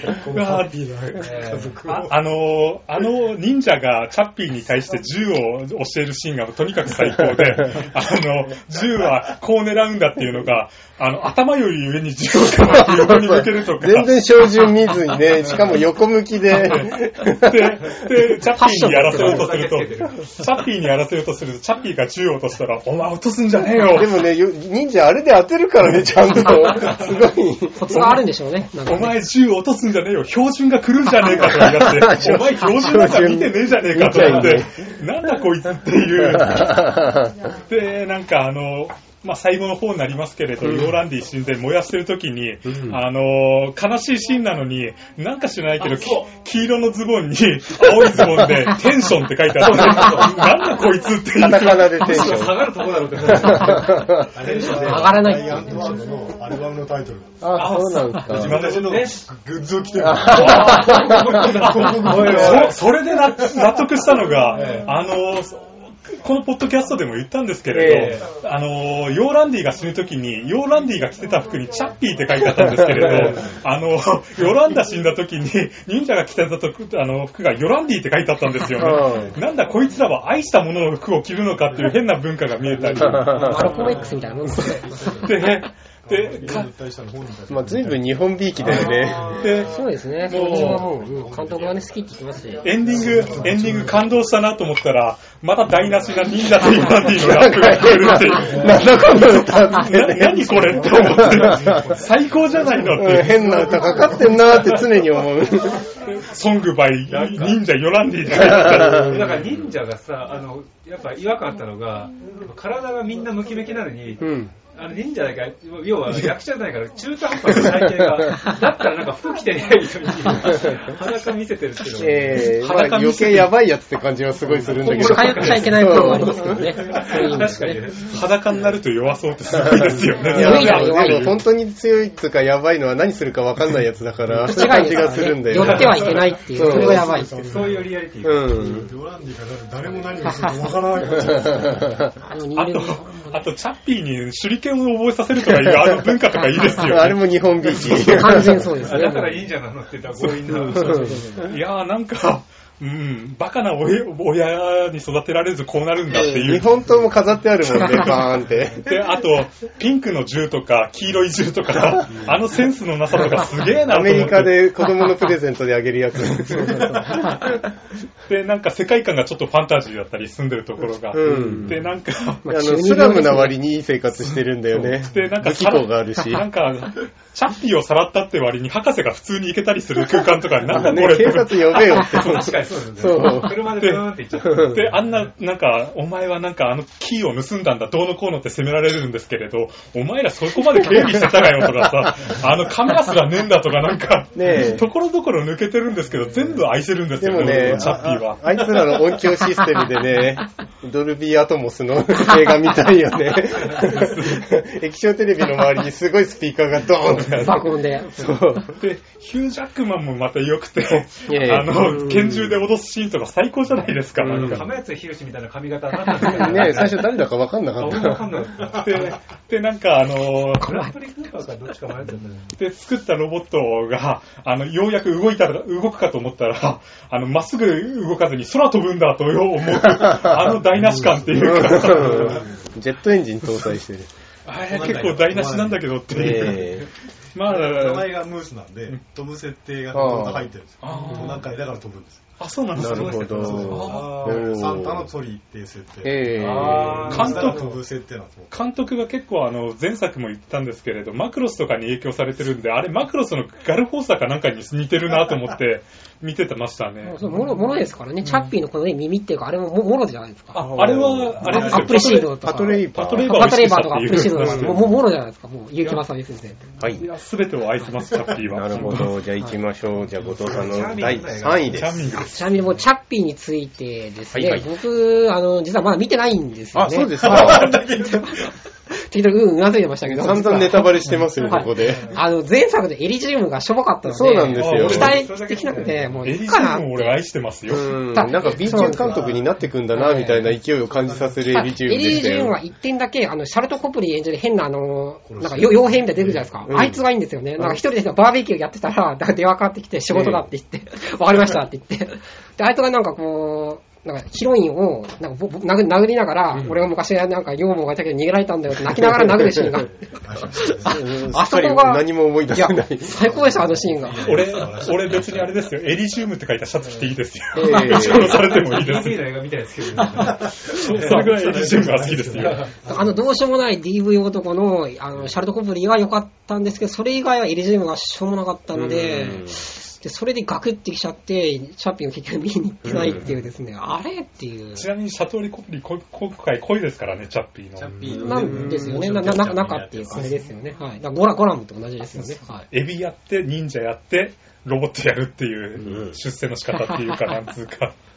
[SPEAKER 2] あの、あの忍者がチャッピーに対して銃を教えるシーンがとにかく最高で、あの、銃はこう狙うんだっていうのが、あの、頭より上に銃を横に向けるとか。
[SPEAKER 1] 全然照準見ずにね、しかも横向きで。で、
[SPEAKER 2] で、チャッピーにやらせようとすると、チャッピーにやらせようとすると、チャッピーが銃を落としたら、お前落とすんじゃねえよ。
[SPEAKER 1] でもね、忍者あれで当てるからね、ちゃんと。すごい。
[SPEAKER 3] コツがあるんでしょうね。
[SPEAKER 2] お前銃落とすんじゃねえよ、標準が来るんじゃねえかと言われて、お前標準なんか見てねえじゃねえかと思って、なんだこいつっていう。で、なんかあの、まあ、最後の方になりますけれど、うん、ヨーランディ死んで燃やしてる時に、うん、あのー、悲しいシーンなのに、なんか知らないけど、黄色のズボンに、青いズボンで、テンションって書いてあって、なんだこいつっていう。
[SPEAKER 1] カタカナでテンション。
[SPEAKER 4] 下がるとこだろうって。上
[SPEAKER 3] がらないっていう。
[SPEAKER 5] アルバムのタイトル。
[SPEAKER 1] あ、そうなんですか。
[SPEAKER 5] 自分たちのグッズを着てる。
[SPEAKER 2] それで納得したのが、あのー、 このポッドキャストでも言ったんですけれど、えー、あのヨーランディが死ぬときにヨーランディが着てた服にチャッピーって書いてあったんですけれどあのヨーランダ死んだときに忍者が着てたとあの服がヨランディって書いてあったんですよね。なんだこいつらは愛したものの服を着るのかっていう変な文化が見えたり
[SPEAKER 3] アロコメックスみたいなもんです
[SPEAKER 2] でで、
[SPEAKER 1] まあ、随分日本びいきだよね。
[SPEAKER 3] で、そうですね。もう、はもう、うん、監督がね、好きって言ってますし。
[SPEAKER 2] エンディング、エンディング感動したなと思ったら、また台無しな忍者とヨランディのラップが聞こえるっていう。
[SPEAKER 1] なんだこの歌って、ね。
[SPEAKER 2] 何これって思って。最高じゃないのって、
[SPEAKER 1] うん。変な歌かかってんなーって常に思う。
[SPEAKER 2] ソングバイ忍者ヨランディって書いてあ
[SPEAKER 4] る。だから忍者がさ、あの、やっぱ違和感あったのが、体がみんなムキムキなのに、うんあの忍者だから、要は役者じゃないから中途半端な体型が、だったらなんか服着てない人に裸見せてるっていうのが、
[SPEAKER 1] えー、まあ、余計やばいやつって感じはすごいするんだけど。
[SPEAKER 3] 通っちゃいけないことがありますけどね。確
[SPEAKER 4] かにね。
[SPEAKER 2] 裸になると弱そうってすごいですよね。
[SPEAKER 1] いや、いや弱い。でも本当に強いっていうかやばいのは何するか分かんないやつだから、そういう感じがするんだよ。
[SPEAKER 3] 寄ってはいけないっていう、それがやばい。
[SPEAKER 4] そういうリアリティ。
[SPEAKER 5] うん。ヨランディから誰も何をするか分からない。
[SPEAKER 2] あと、あとチャッピーに手裏剣を覚えさせるとかいうあの文化とかいいですよ、ね。
[SPEAKER 1] あれも日本びいき。
[SPEAKER 3] 完全そうですね。
[SPEAKER 4] だからいいんじゃないのって言ったら強引な。
[SPEAKER 2] いやーなんか、うん、バカな親に育てられずこうなるんだっていう。
[SPEAKER 1] 日本刀も飾ってあるもんね、バーンって。
[SPEAKER 2] で、あと、ピンクの銃とか、黄色い銃とか、あのセンスのなさとかすげえなと思って。
[SPEAKER 1] アメリカで子供のプレゼントであげるやつ。
[SPEAKER 2] で、なんか世界観がちょっとファンタジーだったり住んでるところが。うん、で、なんか、
[SPEAKER 1] あの、スラムな割にいい生活してるんだよね。
[SPEAKER 2] で、なんか、
[SPEAKER 1] 武器庫があるし。
[SPEAKER 2] なんか、チャッピーをさらったって割に博士が普通に行けたりする空間とかになんだこれ、
[SPEAKER 1] ね、警察呼べよって。
[SPEAKER 4] 確かにそうですね。そう。車でブーンって行っちゃった。
[SPEAKER 2] で、あんな、なんか、お前はなんかあのキーを盗んだんだ、どうのこうのって責められるんですけれど、お前らそこまで警備してたかよとかさ、あのカメラすらねえんだとかなんか、ね、ところどころ抜けてるんですけど、全部愛せるんですよね、でもねチャッピーは。
[SPEAKER 1] あ, あいつらの音響システムでね、ドルビーアトモスの映画見たいよね。液晶テレビの周りにすごいスピーカーがドーンってある。
[SPEAKER 3] 爆音で。
[SPEAKER 2] そう。で、ヒュージャックマンもまた良くて、あの、拳銃で脅すシーンとか最高じゃないですか。なんか
[SPEAKER 4] 亀谷博士みたいな髪型になったんですけど
[SPEAKER 1] ね。最初誰だか分かんなかった。
[SPEAKER 4] 分かんなかった。
[SPEAKER 2] で、でなんかあの
[SPEAKER 4] グランプリクーパーかどっちか迷ってたね。
[SPEAKER 2] で、作ったロボットが、あの、ようやく動いたら、動くかと思ったら、あの、まっすぐ動かずに空飛ぶんだと思う、あの台無し感っていうか。
[SPEAKER 1] ジェットエンジン搭載してる。
[SPEAKER 2] あれ結構台無しなんだけどっていう。
[SPEAKER 5] まあ、名前がムースなんで、飛ぶ設定が本当入ってるんですよ。トナカイだから飛ぶんですよ。
[SPEAKER 2] あ、そうなんですね。
[SPEAKER 1] なるほど。
[SPEAKER 5] サンタのソリっていう設定。えー、
[SPEAKER 2] 監督、
[SPEAKER 5] 飛ぶ設定なんですよ。
[SPEAKER 2] 監督が結構あの前作も言ったんですけれど、マクロスとかに影響されてるんで、あれマクロスのガルフォーサーかなんかに似てるなと思って見てましたね。
[SPEAKER 3] そう、もの、ものですからね。チャッピーのこの、ね、耳っていうか、あれもものじゃないですか。
[SPEAKER 2] あ、あれは、あれですよ。
[SPEAKER 3] アップルシードとか。
[SPEAKER 1] パトレイバー。
[SPEAKER 2] パトレイバ
[SPEAKER 3] ー。パトレイバーとかアップルシードとか、もうものじゃないですか。もう、ゆうきまさんですね。
[SPEAKER 1] はい。
[SPEAKER 2] すべてを愛します、チャッピーは。
[SPEAKER 1] なるほど。じゃあ行きましょう。じゃあ、後藤さんのだいさんいです。
[SPEAKER 3] ちなみにもう、チャッピーについてですね、はいはい、僕、あの、実はまだ見てないんですよね。
[SPEAKER 1] あ、そうですか。
[SPEAKER 3] 適当にうん、うなずいてましたけど。
[SPEAKER 1] 散々ネタバレしてますよ、ここで。
[SPEAKER 3] あの、前作でエリジウムがしょぼかったので、
[SPEAKER 1] そうなんですよ。
[SPEAKER 3] 期待できなくて、もういいかな。
[SPEAKER 2] エリジウム俺愛してますよ。
[SPEAKER 1] うん。なんか B 級監督になってくんだな、みたいな勢いを感じさせるエリジウムでしたよ。
[SPEAKER 3] エリジウムは一点だけ、あの、シャルト・コプリー演じる変なあの、なんか傭兵みたいな出てくるじゃないですか。うん、あいつがいいんですよね。なんか一人でバーベキューやってたら、電話かかってきて仕事だって言って、わかりましたって言って。で、あいつがなんかこう、なんかヒロインをなんかぼぼ殴りながら、うん、俺が昔なんか女房がいたけど逃げられたんだよって泣きながら殴るシーンがあ, あそこが
[SPEAKER 1] 何も思い出せない。
[SPEAKER 3] 最高でしたあのシーンが。
[SPEAKER 2] 俺俺別にあれですよ。エリジウムって書いたシャツ着ていいですよ。えー、殺されてもいいです。
[SPEAKER 4] いい映画みたいですけど。
[SPEAKER 2] それぐらいエリジウムが好きですよ。
[SPEAKER 3] あのどうしようもない ディーブイ 男のあのシャルト・コプリーは良かったんですけど、それ以外はエリジウムがしょうもなかったので。でそれでガクってきちゃってチャッピーを結局見に行ってないっていうですね、うん、あれっていう。
[SPEAKER 2] ちなみにシャトーリコプリ今回濃いですからね、チャッピーの。
[SPEAKER 3] チャッピーのなんですよね。なな中っていうかあれですよね。はい。だゴラゴラムと同じですよね。はい。
[SPEAKER 2] エビやって忍者やってロボットやるっていう出世の仕方っていうかなんつうか。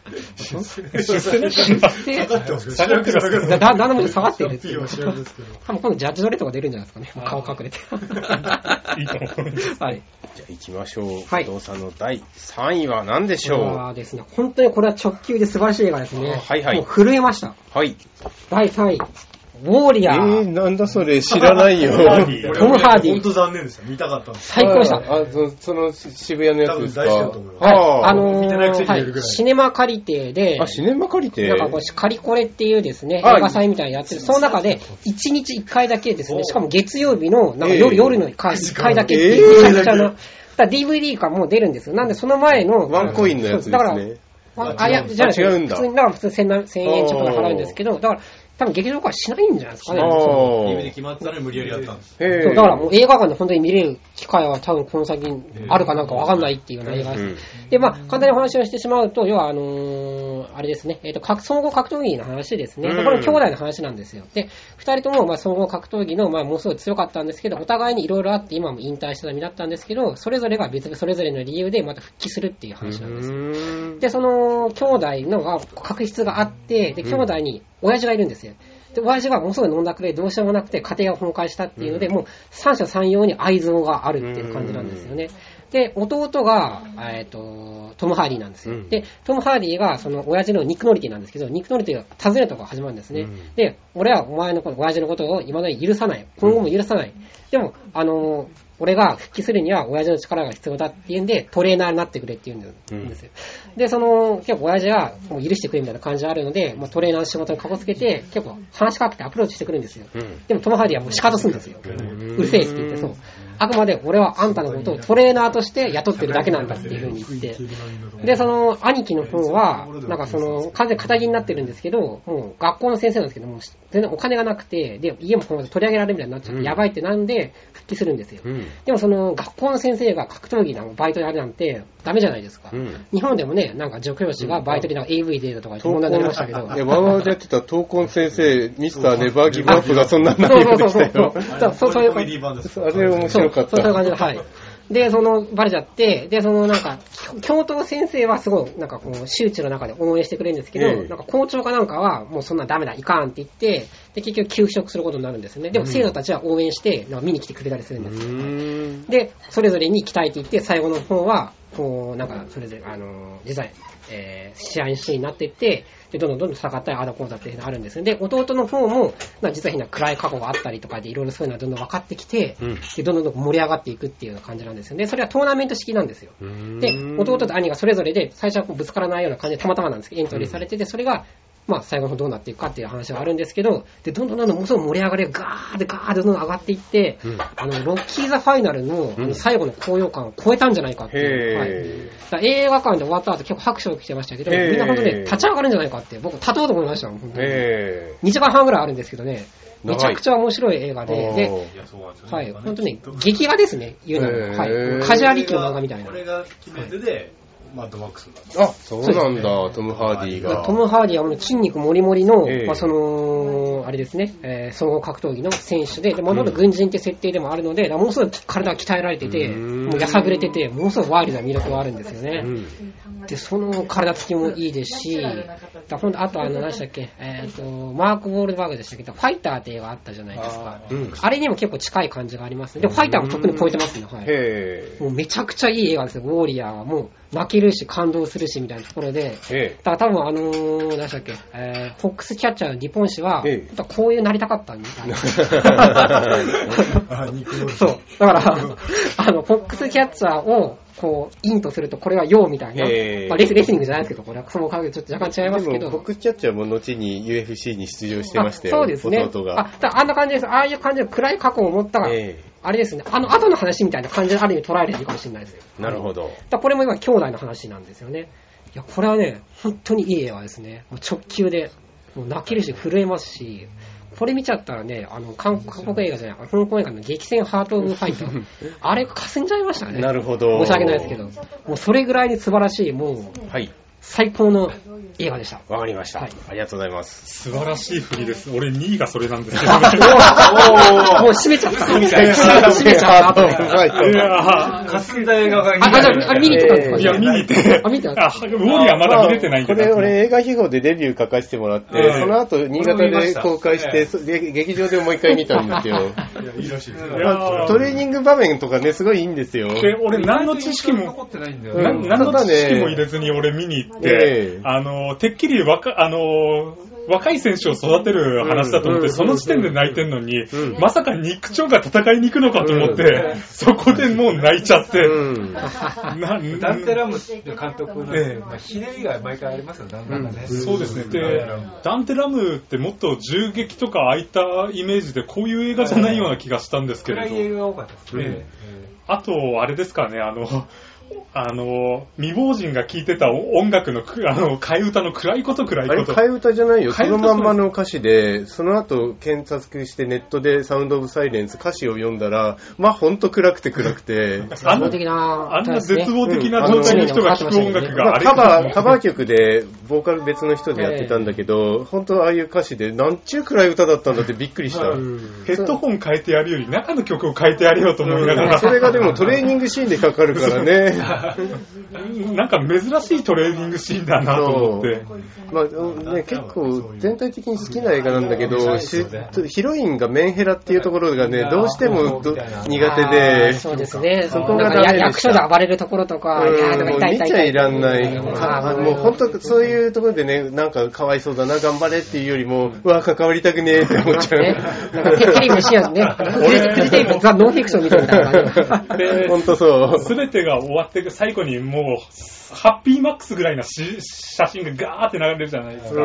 [SPEAKER 3] 出世下がってますけど、下がってますけど、だ、だんだん下がってるっていう。多分今度ジャッジドレッドが出るんじゃないですかね。顔隠れて。
[SPEAKER 2] いいと思います。
[SPEAKER 1] はい。じゃあ行きましょう。はい。不動産のだいさんいは何でしょう？
[SPEAKER 3] あですね、本当にこれは直球で素晴らしい映画ですね。
[SPEAKER 1] はいはい。
[SPEAKER 3] もう震えました。
[SPEAKER 1] はい。
[SPEAKER 3] だいさんい。ウォーリアー。
[SPEAKER 1] えー、なんだそれ、知らないよ。ト
[SPEAKER 3] ム・ハーディー。
[SPEAKER 5] 本当残念でした。見たかったんです。
[SPEAKER 3] 最高でした。
[SPEAKER 1] あ、そ, その渋谷のやつですか。
[SPEAKER 5] 多分大好きだと思います。
[SPEAKER 3] はい。あのー、はい。シネマカリテで、
[SPEAKER 1] あ、シネマカリテ
[SPEAKER 3] なんかこう、カリコレっていうですね、映画祭みたいなのやってる。その中で、いちにちいっかいだけですね、しかも月曜日の、なんか夜、えー、夜のいっかいだけっていう、めちゃくちゃな、だ ディーブイディー 化も出るんですよ。なんでその前の、
[SPEAKER 1] ワンコインのやつですね。だから、
[SPEAKER 3] あ、いや、じゃないです。
[SPEAKER 1] 違うんだ。
[SPEAKER 3] 普通に、だから普通せんえんちょっと払うんですけど、だから、多分劇場化しないんじゃないですかね。
[SPEAKER 5] ディーブイディー 決まったら無理やりやったんです。
[SPEAKER 3] そうだからもう映画館で本当に見れる機会は多分この先あるかなんかわかんないっていうような映画です。で、まあ、簡単にお話をしてしまうと、要はあのー、あれですね、えっ、ー、と、総合格闘技の話ですね。これ兄弟の話なんですよ。で、二人ともまあ総合格闘技のまあものすごい強かったんですけど、お互いにいろいろあって今も引退した身だったんですけど、それぞれが別にそれぞれの理由でまた復帰するっていう話なんですよ。で、その兄弟の確執があって、で、兄弟に親父がいるんですよ。で、親父がものすごい飲んだくれどうしようもなくて家庭が崩壊したっていうので、うん、もう三者三様に愛憎があるっていう感じなんですよね。で、弟が、えっと、トム・ハーディなんですよ。うん、で、トム・ハーディがその親父のニック・ノリティなんですけど、ニック・ノリティが尋ねるところが始まるんですね。うん、で、俺はお前のこと、親父のことを未だに許さない。今後も許さない。うん、でも、あの、俺が復帰するには親父の力が必要だっていうんで、トレーナーになってくれって言うんですよ。うん、で、その、結構親父がもう許してくれみたいな感じがあるので、もうトレーナーの仕事にかこつけて、結構話しかけてアプローチしてくるんですよ。うん、でもトム・ハーディはもう仕方するんですよ。うん、うるせえって言って、そう。あくまで俺はあんたのことをトレーナーとして雇ってるだけなんだっていう風に言って。で、その兄貴の方は、なんかその、完全に仇になってるんですけど、もう学校の先生なんですけども、全然お金がなくて、で、家もこの取り上げられるみたいになっちゃって、やばいってなんで復帰するんですよ。うん、でもその、学校の先生が格闘技のバイトであるなんてダメじゃないですか。うん、日本でもね、なんか助教師がバイトでなんか エーブイ でだとか問題になりましたけど。
[SPEAKER 1] いや、ワンワンでやってた闘魂先生、ミスターネバーギブアップがそんなになりましたよ。
[SPEAKER 3] そう、そういう
[SPEAKER 5] コメディ版です。
[SPEAKER 1] あれ面白かった。
[SPEAKER 3] そういう感じで、はい。で、その、バレちゃって、で、そのなんか、教頭先生はすごい、なんかこう、周知の中で応援してくれるんですけど、ええ、なんか校長かなんかは、もうそんなダメだ、いかんって言って、で、結局休職することになるんですね。でも生徒たちは応援して、なんか見に来てくれたりするんですよ。はい、で、それぞれに鍛えていって、最後の方は、こう、なんか、それぞれ、あの、実際、えー、試合シーンになっていって、で、どんどんどんどん戦ったり、あだこうだっていうのがあるんですよ。で、弟の方も、まあ、実は変な暗い過去があったりとかで、いろいろそういうのがどんどん分かってきて、うん、で、どんどんどん盛り上がっていくっていうような感じなんですよね。それはトーナメント式なんですよ。で、弟と兄がそれぞれで、最初はこうぶつからないような感じで、たまたまなんですけど、エントリーされてて、それが、まあ、最後のどうなっていくかっていう話はあるんですけど、で、どんどんどんどんものすごい盛り上がりがガーってガーってどんどん上がっていって、うん、あの、ロッキーザファイナルの、あの最後の高揚感を超えたんじゃないかっていう。はい、だ映画館で終わった後結構拍手を来てましたけど、みんな本当ね、立ち上がるんじゃないかって、僕、立とうと思いましたもん、本当に。にじかんはんぐらいあるんですけどね、めちゃくちゃ面白い映画で、で、はい、本当に、ね、劇画ですね、言うのは。はい。カジュアリティの漫画みたいな。
[SPEAKER 5] これが決め手で、マッドマックスなんです。
[SPEAKER 1] あ、そうなんだ、トム・ハーディが。
[SPEAKER 3] トム・ハーディはもう筋肉もりもりの、えー、まあ、その、あれですね、えー、総合格闘技の選手で、でもともと軍人って設定でもあるので、ものすごい体が鍛えられてて、もうやさぐれてて、ものすごいワイルドな魅力があるんですよね。で、その体つきもいいですし、だほんとあとあの、何でしたっけ、えっと、マーク・ウォールバーグでしたけど、ファイターって映画あったじゃないですか。あ, うん、あれにも結構近い感じがありますね。で、ファイターもとっくに超えてますね。はい。もうめちゃくちゃいい映画ですよ、ウォーリアーは。もう、泣けるし感動するしみたいなところで、ええ、だから多分あのー、何でしたっけ、えー、フォックスキャッチャーのディポン氏は、ええ、こういうなりたかったみたいな。そう。だから、あの、フォックスキャッチャーを、こう、インとすると、これはヨーみたいな。えーまあ、レス、レスリングじゃないですけど、これはその関係でちょっと若干違いますけど。
[SPEAKER 1] フォックスキャッチャーも後に ユーエフシー に出場してましたよ。
[SPEAKER 3] そうですね。
[SPEAKER 1] 弟が。
[SPEAKER 3] あ、だあんな感じです。ああいう感じで暗い過去を持った、えー、あれですね。あの後の話みたいな感じである意味捉えればいいかもしれないですよ。
[SPEAKER 1] なるほど。
[SPEAKER 3] だこれも今兄弟の話なんですよね。いや、これはね、本当にいい映画ですね。もう直球で、もう泣けるし震えますし、これ見ちゃったらね、あの、韓国映画じゃない、香港映画の激戦ハートオブファイター。あれ、霞んじゃいましたね。
[SPEAKER 1] なるほど。
[SPEAKER 3] 申し訳ないですけど。もうそれぐらいに素晴らしい、もう、
[SPEAKER 1] はい。
[SPEAKER 3] 最高の映画でした。
[SPEAKER 1] わかりました、はい。ありがとうございます。
[SPEAKER 2] 素晴らしい振りです。俺にいがそれなんですけど、ね。
[SPEAKER 3] もう閉めちゃった。閉めちゃった。い
[SPEAKER 4] や霞んだ映画が
[SPEAKER 3] あ、じゃあ、あれ見に行ったんですか？
[SPEAKER 2] いや、見に行って。
[SPEAKER 3] あ、見てた。
[SPEAKER 2] ウォーリーはまだ見れてないんで。
[SPEAKER 1] これ、俺映画秘宝でレビュー書かせてもらって、その後、新潟で公開して、劇場でもう一回見たんですよ。いや、
[SPEAKER 5] いいらしいです。
[SPEAKER 1] トレーニング場面とかね、すごいいいんですよ。
[SPEAKER 2] で、俺何の知識も、
[SPEAKER 4] 残ってないんだよ。
[SPEAKER 2] 何の知識も入れずに俺見に行って、あの、てっきり若、あの、若い選手を育てる話だと思って、その時点で泣いてんのに、まさかニック・チョンが戦いに行くのかと思って、そこでもう泣いちゃって。
[SPEAKER 4] ダンテ・ラム監督のひねりが毎回ありますよ、だんだんね。
[SPEAKER 2] そうですね。で、ダンテ・ラムってもっと銃撃とかああいったイメージでこういう映画じゃないような気がしたんですけれど。
[SPEAKER 4] 暗い映画が多かったですね。
[SPEAKER 2] あと、あれですかね、あの、あの、未亡人が聴いてた音楽の、あの、替え歌の暗いこと暗いこと。
[SPEAKER 1] あれ替え歌じゃないよ。そのまんまの歌詞で、その後検索してネットでサウンドオブサイレンス歌詞を読んだら、まあほんと暗くて暗くて。
[SPEAKER 3] あんな的な、
[SPEAKER 2] あんな絶望的な状態の人が聴く音楽があれ、
[SPEAKER 1] カバー、カバー曲で、ボーカル別の人でやってたんだけど、本当ああいう歌詞で、なんちゅう暗い歌だったんだってびっくりした。
[SPEAKER 2] ヘッドホン変えてやるより中の曲を変えてやるよと思いながら。
[SPEAKER 1] それがでもトレーニングシーンでかかるからね。
[SPEAKER 2] なんか珍しいトレーニングシーンだなと思って。
[SPEAKER 1] まあね、結構全体的に好きな映画なんだけど、ヒロインがメンヘラっていうところがね、どうしても苦手で。
[SPEAKER 3] そうですね。そこが役所で暴れるところとか、
[SPEAKER 1] うん、もう見ちゃいらんない。もう本当そういうところでね、なんかかわいそうだな、頑張れっていうよりも、うわ、関わりたくねえって思っちゃう。
[SPEAKER 3] なんかテレビのシーンね、フジテレビザ・ノンフィクションみたいな。
[SPEAKER 1] で、本当そう。
[SPEAKER 2] すべてが終わって最後にもう、ハッピーマックスぐらいの写真がガーって流れるじゃないですか。うん、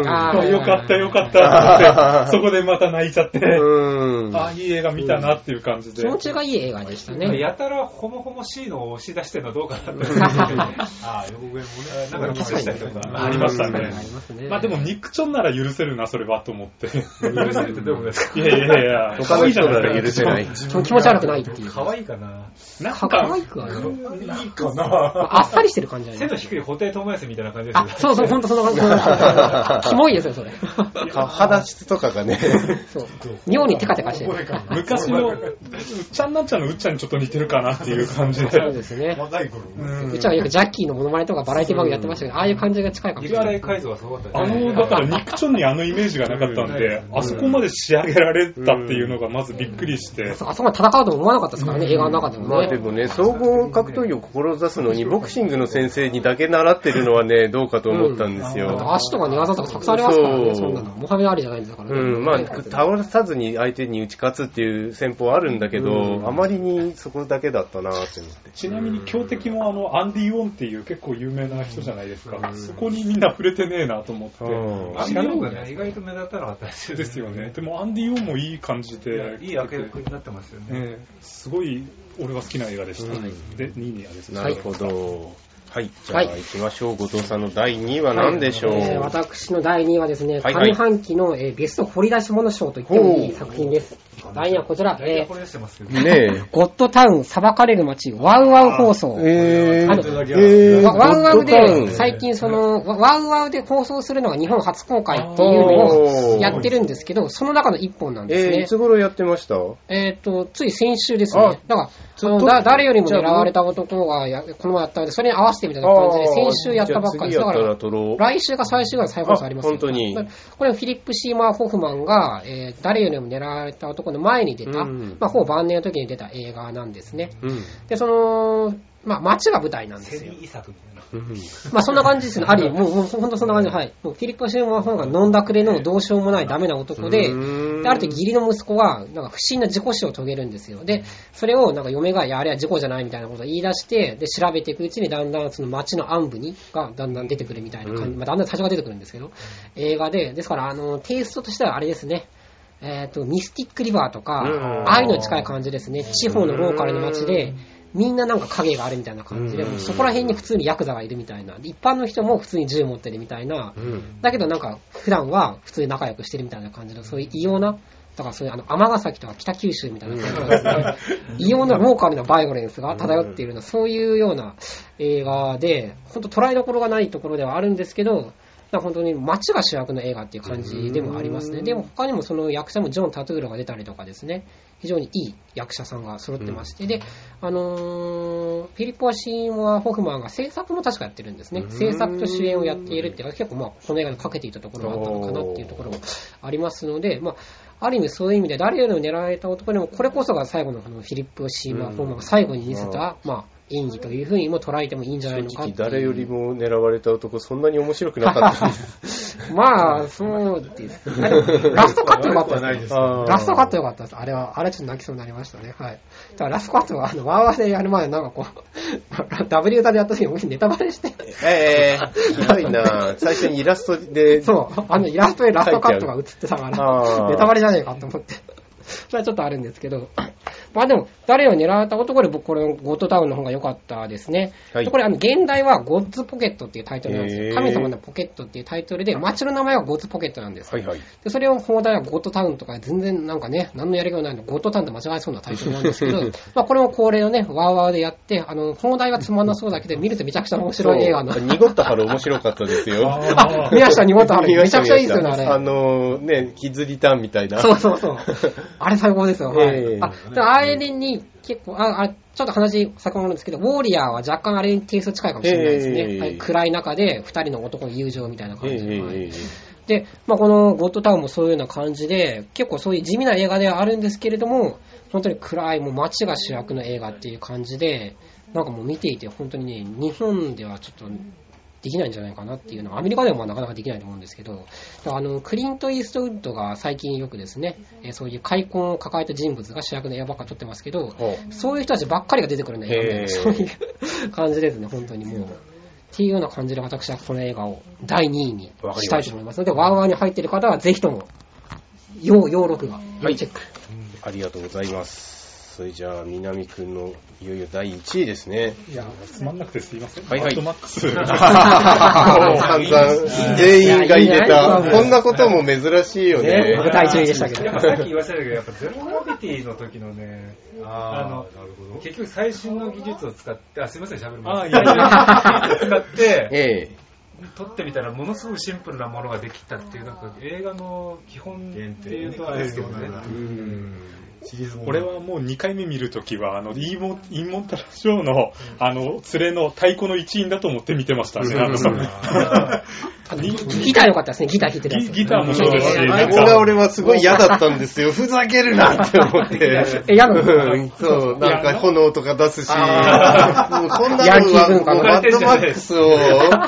[SPEAKER 2] よかったよかったってそこでまた泣いちゃって、うん、ああいい映画見たなっていう感じで。
[SPEAKER 3] 気持ちがいい映画でしたね。
[SPEAKER 4] やたらホモホモしいのを押し出してるのどうかなって。ああ、予告編もね、なんかキスしたりとか。
[SPEAKER 2] ありましたね。まあでもニック・チョンなら許せるな、それはと思って。許せ
[SPEAKER 4] るってどういうことですか？
[SPEAKER 2] いやいやいや、
[SPEAKER 1] 他の人なら許せない。
[SPEAKER 3] 気持ち悪くないっていう。
[SPEAKER 4] 可愛いかな。
[SPEAKER 2] なんか
[SPEAKER 3] 可愛くはない。
[SPEAKER 2] いいかな。
[SPEAKER 3] あっさりしてる感じじゃない。
[SPEAKER 4] 低い布袋寅泰みたいな感じですよね。
[SPEAKER 3] そうそう、ほんとそんな感じ。キモいですよ、それ。
[SPEAKER 1] 肌質とかがね。
[SPEAKER 3] そう。妙にテカテカしてる。
[SPEAKER 2] 昔の、うっちゃんなんちゃんのうっちゃんにちょっと似てるかなっていう感じで。
[SPEAKER 3] そうですね。
[SPEAKER 5] 若い頃。
[SPEAKER 3] うちはよくジャッキーのモノマネとかバラエティ番組やってましたけど、ああいう感じが近いかもしれない。
[SPEAKER 4] 改造はすごかった
[SPEAKER 2] あの、だからニック・チョンにあのイメージがなかったんで、あそこまで仕上げられたっていうのがまずびっくりして。
[SPEAKER 3] あそこまで戦うと思わなかったですからね、映画の中でもね。
[SPEAKER 1] まあでもね、総合格闘技を志すのに、ボクシングの先生にだけ習ってるのはね、どうかと思ったんですよ。
[SPEAKER 3] うん、足とか寝技とかたくさんありますからね、そんなの。モハメド・アリじゃないんですからね。
[SPEAKER 1] うん、まあ、倒さずに相手に打ち勝つっていう戦法あるんだけど、うん、あまりにそこだけだったなって思って。
[SPEAKER 2] ちなみに強敵もあの、アンディ・ウォンっていう結構有名な人じゃないですか。うん、そこにみんな触れてねえなと思って。うん、
[SPEAKER 4] アンディ・ウォンがね、意外と目立たなかったですよね。
[SPEAKER 2] ですよね。でもアンディ・ウォンもいい感じで。
[SPEAKER 4] いい明役になってますよね。
[SPEAKER 2] ね、すごい、俺は好きな映画でした。うん、で、にいにはですね。
[SPEAKER 1] なるほど。はい、じゃあ行きましょう。後藤さんのだいにいは何でしょう？はい、えー、
[SPEAKER 3] 私のだいにいはですね、はいはい、上半期の、えー、ベスト掘り出し物賞と言ってもいい作品です。だいにいはこちら、えー、ねゴッドタウン裁かれる街ワウワウ放送。えー、あの、えー、ワウワウで最近そのワウワウで放送するのが日本初公開っていうのをやってるんですけど、その中の一本なんですね。
[SPEAKER 1] えー、いつ頃やってました？
[SPEAKER 3] えっ、ー、とつい先週ですね。だからそのだ誰よりも狙われた男がやこの前やったので、それに合わせてみたいな感じで先週やったばっかりです。だから来週が最終回再放送ありますよ。
[SPEAKER 1] 本当に。
[SPEAKER 3] これフィリップ・シーマー・ホフマンが、えー、誰よりも狙われた男の前に出た、うん、まあほぼ晩年の時に出た映画なんですね。うん、でそのまあ街が舞台なんですよ。まあそんな感じですね。あり、もう、もう本当そんな感じで、はい。もうフィリップ・シーマー・ホフマンが飲んだくれのどうしようもないダメな男で、である時義理の息子がなんか不審な事故死を遂げるんですよ。でそれをなんか嫁がいやあれは事故じゃないみたいなことを言い出して、で調べていくうちにだんだんその街の暗部にがだんだん出てくるみたいな感じ、うん、まあだんだん最初が出てくるんですけど、映画でですからあのテイストとしてはあれですね。えっとミスティックリバーとか、ああいうのに近い感じですね。地方のローカルの街で。みんななんか影があるみたいな感じで、そこら辺に普通にヤクザがいるみたいな、一般の人も普通に銃持ってるみたいな、だけどなんか普段は普通に仲良くしてるみたいな感じの、そういう異様なだからそういうあの尼崎とか北九州みたいな感じですね、異様なローカルなバイオレンスが漂っているような、そういうような映画で、本当捉えどころがないところではあるんですけど、本当に街が主役の映画っていう感じでもありますね。でも他にもその役者もジョン・タトゥーロが出たりとかですね、非常にいい役者さんが揃ってまして、うん、で、あのー、フィリッポ・シーモア・ホフマンが制作も確かやってるんですね。制作と主演をやっているっていうのは結構まあこの映画にかけていたところがあったのかなっていうところもありますので、まあある意味そういう意味で誰よりも狙われた男でもこれこそが最後のあのフィリップ・シーモア・ホフマンが最後に見せた、まあ演技というふうにも捉えてもいいんじゃないのかっていう。
[SPEAKER 1] 誰よりも狙われた男、そんなに面白くなかったん
[SPEAKER 3] ですまあ、そうです。あれラストカット良かったです。ラストカット良かったです。あれは、あれちょっと泣きそうになりましたね。はい。だからラストカットは、あの、ワーワーでやる前なんかこう、ダブリュー 座でやった時にネタバレして。
[SPEAKER 1] ええー、ひどいな最初にイラストで。
[SPEAKER 3] そう、あのイラストでラストカットが映ってたから、ネタバレじゃねえかと思って。それはちょっとあるんですけど。まあでも、誰を狙われた男で僕これゴッドタウンの方が良かったですね。はい、これあの、現代はゴッズポケットっていうタイトルなんですよ。神様のポケットっていうタイトルで、街の名前はゴッズポケットなんです。はいはい、でそれを放題はゴッドタウンとか全然なんかね、何のやり方もないの、ゴッドタウンと間違えそうなタイトルなんですけど、まあこれも恒例のね、ワーワーでやって、あの、放題はつまんなそうだけど、見るとめちゃくちゃ面白い映画の。
[SPEAKER 1] 濁った春面白かったですよ。
[SPEAKER 3] あ、見ました、濁った春。めちゃくちゃいいですよね、あれ。
[SPEAKER 1] あのね、キッズリターンみたいな。
[SPEAKER 3] そうそうそう。あれ最高ですよ。はい。あ、あれに、結構、あ、あ、ちょっと話先ほどなんですけど、ウォーリアーは若干あれにテイスト近いかもしれないですね。はい、暗い中で二人の男の友情みたいな感じで。はい、で、まあ、このゴッドタウンもそういうような感じで、結構そういう地味な映画ではあるんですけれども、本当に暗い、もう街が主役の映画っていう感じで、なんかもう見ていて本当にね、日本ではちょっと、できないんじゃないかなっていうのはアメリカでもまあなかなかできないと思うんですけど、あのクリント・イーストウッドが最近よくですね、えー、そういう開墾を抱えた人物が主役の映画ばっか撮ってますけど、そういう人たちばっかりが出てくるね、映画そういう感じですね、本当にもう。っていうような感じで私はこの映画をだいにいにしたいと思いますので、ワーワーに入っている方はぜひとも要要録画、要チェック、
[SPEAKER 1] はい、ありがとうございます。それじゃあ南くんのいよいよだいいちいですね。
[SPEAKER 2] いやつまんなくてすいません。
[SPEAKER 1] はいはい。
[SPEAKER 2] マックス。
[SPEAKER 1] 散々全員が入れた。こんなことも珍しいよね。
[SPEAKER 3] 僕だいいちいでしたけど。
[SPEAKER 4] やっぱさっき言わせたけど、やっぱゼログラビティの時のね、あの結局最新の技術を使って、あすいません喋る前。あいやいや使って。ええ。撮ってみたらものすごくシンプルなものができたっていうなんか映画の基本っていうとあれですよね。
[SPEAKER 2] 俺はもうにかいめ見るときはあのインモンタラショーのあの連れの太鼓の一員だと思って見てましたね。あの
[SPEAKER 3] ギター良かったですね。ギター弾いてるやつ。
[SPEAKER 2] ギターもそうだし、
[SPEAKER 1] あいつが俺はすごい嫌だったんですよ。ふざけるなって思って。
[SPEAKER 3] え、嫌なの？
[SPEAKER 1] そう、なんか炎とか出すし、もうこんなのはマッドマックスを、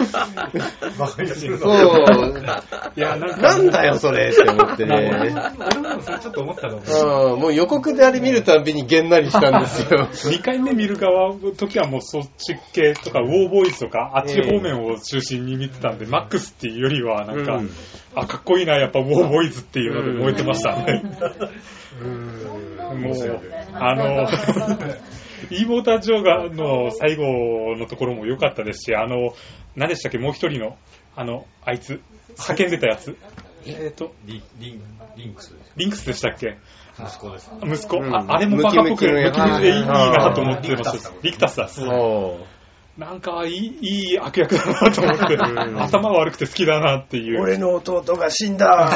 [SPEAKER 1] そう、いやなんだよそれって思ってね。
[SPEAKER 4] 俺もそれちょっと思ったの。
[SPEAKER 1] もう予告であれ見るたびにげんなりしたんですよ。
[SPEAKER 2] にかいめ見る側の時はもうそっち系とかウォーボーイズとかあっち方面を中心に見てたんで、マックスっていうよりはなんか、うん、あかっこいいなやっぱウォーボーイズっていうので燃えてましたね。うん、もうあのイーボータージョーガの最後のところも良かったですし、あの何でしたっけもう一人のあのあいつ叫んでたやつ。えっと
[SPEAKER 5] リリリンクス
[SPEAKER 2] リンクスでしたっけ？
[SPEAKER 5] 息子です。
[SPEAKER 2] 息子、うん、あ, あれもバカっぽくムキムキでいいなと思ってました。リクタスだ。なんかいい、いい悪役だなと思って、頭悪くて好きだなっていう。
[SPEAKER 1] 俺の弟が死んだ。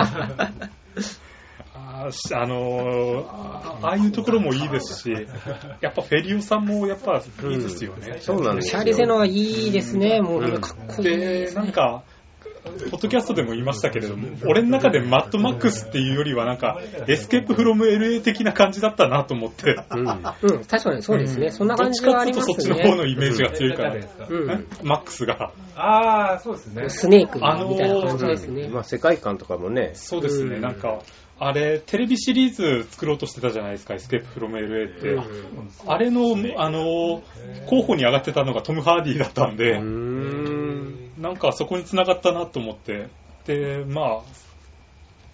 [SPEAKER 2] あ, あのー、ああいうところもいいですし、やっぱフェリオさんもやっぱいいですよね。
[SPEAKER 1] うん、そうなんですよ。
[SPEAKER 3] シャーリゼノはいいですね。もうかっこいいで
[SPEAKER 2] すね。でなんか。ポッドキャストでも言いましたけれども、俺の中でマッドマックスっていうよりはなんかエスケープフロム エルエー 的な感じだったなと思って、
[SPEAKER 3] うん、うん、確かにそうですね、うん、そんな感じがありますね。
[SPEAKER 2] どっちかっていうとそっちの方のイメージが強いから、うん、マックスが
[SPEAKER 4] ああそうですね、
[SPEAKER 3] スネークみたいな感じですね。
[SPEAKER 1] あのー、まあ世界観とかもね、
[SPEAKER 2] そうですね、うん、なんかあれテレビシリーズ作ろうとしてたじゃないですか、エスケープフロム エルエー って、うん、あれのあのー、候補に上がってたのがトム・ハーディだったんで、うーんなんかそこに繋がったなと思って。で、まあ、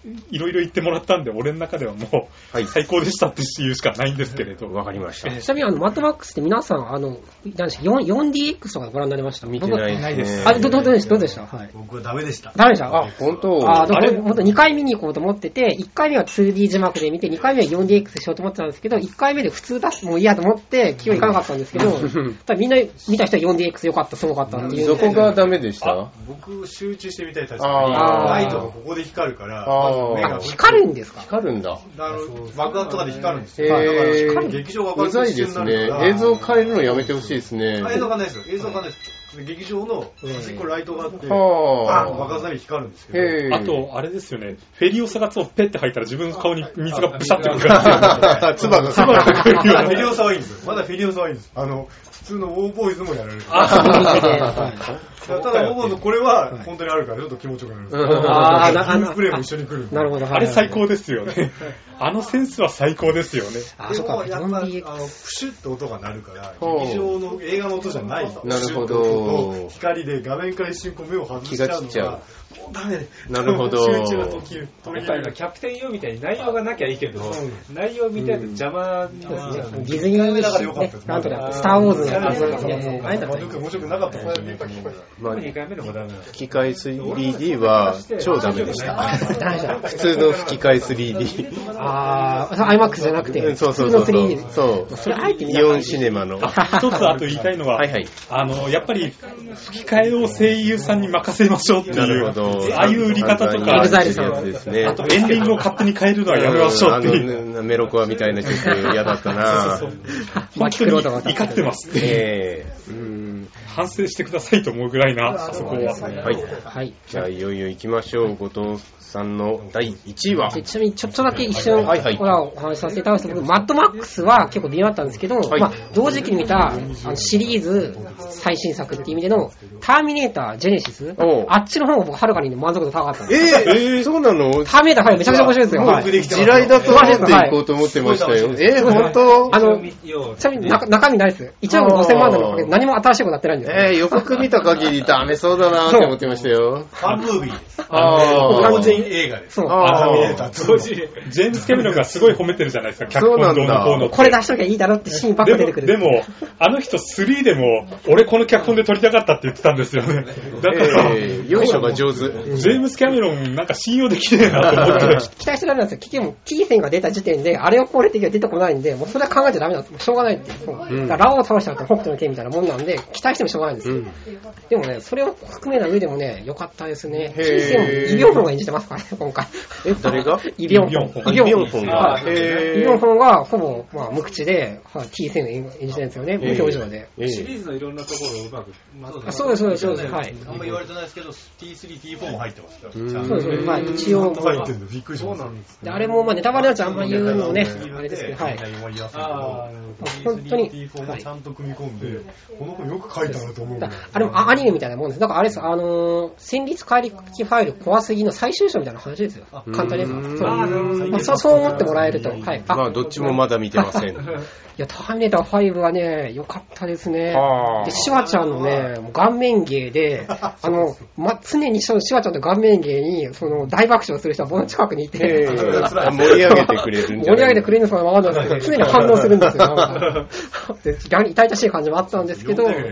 [SPEAKER 2] いろいろ言ってもらったんで、俺の中ではもう、はい、最高でしたって言うしかないんですけれど。
[SPEAKER 1] わかりました。
[SPEAKER 3] ちなみに、あの、マッドマックスって皆さん、あの、何でした ?よんディーエックス とかご覧になりました？
[SPEAKER 1] 見てないですね。
[SPEAKER 3] あれ、ど、ど、どうでしたどうでしたはい。
[SPEAKER 5] 僕はダメでした。
[SPEAKER 3] ダメでした？
[SPEAKER 1] あ、本当？
[SPEAKER 3] あ、でも俺、ほんとにかい見に行こうと思ってて、いっかいめは ツーディー 字幕で見て、にかいめは よんディーエックス しようと思ってたんですけど、いっかいめで普通だもう嫌と思って、気をいかなかったんですけど、ただみんな見た人は よんディーエックス 良かった、すごかったっていう。
[SPEAKER 1] どこがダメでした？
[SPEAKER 5] 僕、集中してみたい確かに。ライトがここで光るから、
[SPEAKER 3] 目が光るんですか？
[SPEAKER 1] 光るんだ。
[SPEAKER 5] あの、爆弾とかで光るんですよ。
[SPEAKER 1] へ
[SPEAKER 5] だから、劇場が
[SPEAKER 1] うざいですね。映像変えるのやめてほしいですね。
[SPEAKER 5] 映像がないですよ。映像がないです。劇場の端っこライトがあって、あ爆発なり光るんですけど。
[SPEAKER 2] あと、あれですよね。フェリオサがつをペッて入ったら自分の顔に水がブシャってくるから。
[SPEAKER 1] つばが。
[SPEAKER 2] つばがくるよ。
[SPEAKER 5] フェリオサはいいんですよ。まだフェリオサはいいんです。あの、普通のウォーボーイズもやられる。ただ、ウォーボーイズこれは本当にあるからちょっと気持ちよくなる。ああ、なるプレイも一緒に来る。
[SPEAKER 3] なるほど。
[SPEAKER 2] あれ最高ですよね。あのセンスは最高ですよね。
[SPEAKER 5] あ、そっか。やっぱ、あの、プシュッと音が鳴るから、劇場の映画の音じゃない。
[SPEAKER 1] なるほど。
[SPEAKER 5] 光で画面から一瞬こう目を外しちゃうのが、気が散っちゃう。ダメ。
[SPEAKER 1] なるほど。
[SPEAKER 4] 集中が途切る。やっぱりキャプテン ユー みたいに内容がなきゃいいけど、内容見たいと邪魔になっちゃう。
[SPEAKER 3] ディズニーだからよかったです。なんとか、スターウォーズのやつですね。
[SPEAKER 5] あれだと面白くなかったもんね。
[SPEAKER 1] まあ、
[SPEAKER 4] にかいめでもダメなの。
[SPEAKER 1] 吹き替え スリーディー は超ダメでした。普通の吹き替え スリーディー。
[SPEAKER 3] あー、アイマックス じゃなくて、
[SPEAKER 1] そうそうそう。
[SPEAKER 3] スリーディー。
[SPEAKER 1] そう。
[SPEAKER 3] それあえて見
[SPEAKER 1] イオンシネマの。
[SPEAKER 2] 一つあと言いたいのは、はいはい、あの、やっぱり吹き替えを声優さんに任せましょうっていう、なるほど、ああいう売り方とか、
[SPEAKER 3] エグザイルさん
[SPEAKER 1] ですね、
[SPEAKER 2] あとエンディングを勝手に変えるのはやめましょうっていう。
[SPEAKER 1] あのメロコアみたいな曲嫌だったな。
[SPEAKER 2] そうそうそう本当に怒ってますって、えー、うん反省してくださいと思うぐらいな、あそこは。
[SPEAKER 1] はい。はい。じゃあいよいよ行きましょう。後藤さんのだいいちいは。
[SPEAKER 3] ちなみにちょっとだけ一瞬、はいはい、お話しさせていただくと、僕、マッドマックスは結構微妙だったんですけど、はい、まあ、同時期に見たあのシリーズ最新作っていう意味での、ターミネータージェネシス、あっちの方が僕、はるかに満足度高かったんです。
[SPEAKER 1] えー、えー、そうなの？
[SPEAKER 3] ターミネーターファイブめちゃくちゃ面白いですよ。はい、
[SPEAKER 1] 地雷だと思って行こうと思ってましたよ。はい、えー、本当？
[SPEAKER 3] あの、ちなみに中, 中身ないです。いちおくごせんまんドルのおかげで何も新しいことなってないんですよ。
[SPEAKER 1] えー、予告見た限りダメそうだなって思ってましたよ。
[SPEAKER 5] ファンムービーです。
[SPEAKER 1] あ
[SPEAKER 5] あ、完全映画です。
[SPEAKER 3] そう。
[SPEAKER 5] ターミネーター当時。
[SPEAKER 2] ジェームス・キャメロンがすごい褒めてるじゃないですか、脚本上の方の。
[SPEAKER 3] これ出しときゃいいだろってシーンばっか出てくる。
[SPEAKER 2] でも、でもあの人スリーでも、俺この脚本で撮りたかったって言ってたんですよね。だから、
[SPEAKER 1] えー、よいしょが上手。ジ
[SPEAKER 2] ェームス・キャメロンなんか信用できねえなと思って。
[SPEAKER 3] 期待してダメなんですよ。結局、T 線が出た時点で、あれをこれって出てこないんで、もうそれは考えちゃダメなんです。しょうがないって。うん、だからラオを倒しちゃうと北斗の拳みたいなもんなんで、期待してもしょうがないんですよ。うん、でもね、それを含めた上でもね、良かったですね。T 線もイ・ビョンホンが演じてますからね、今回。
[SPEAKER 1] え、誰が
[SPEAKER 3] イ・ビョンホン。
[SPEAKER 1] イ・ビョンホンが。
[SPEAKER 3] イ・ビョンホンがほぼ、まあ、無口で、はあ、T 線を演じてるんですよね、無表情で。
[SPEAKER 4] シリーズのいろんなところをうまく。
[SPEAKER 3] あ、そうです、そうです、そうです。はい。
[SPEAKER 5] あんま言われてないですけど、ティースリー、ティーフォー も入ってますから。
[SPEAKER 3] そうですね。まあ、一応。
[SPEAKER 5] 入ってるんでびっくりしました。
[SPEAKER 3] で、あれも、まあ、ネタバレだとあんま言うのもね、あれですけど、はい。
[SPEAKER 5] 本当に。ティーフォー もちゃんと組み込んで、この子よく書いたなと思う。
[SPEAKER 3] あれもアニメみたいなもんです。だからあれです、あのー、戦慄怪力ファイル怖すぎの最終章みたいな話ですよ。簡単に言えば。そう、そう思ってもらえると。はい。
[SPEAKER 1] まあ、どっちもまだ見てません。
[SPEAKER 3] いや、ターミネーターファイブはね、良かったですね。で、シュワちゃんのね、顔面芸で、あの、ま、常にシュワちゃんの顔面芸に、その、大爆笑する人は僕の近くにいて、
[SPEAKER 1] 盛り上げてくれるんじゃない？
[SPEAKER 3] 盛り上げてくれるのかわかんないですけど、常に反応するんですよ。で、逆に痛々しい感じもあったんですけど、はい。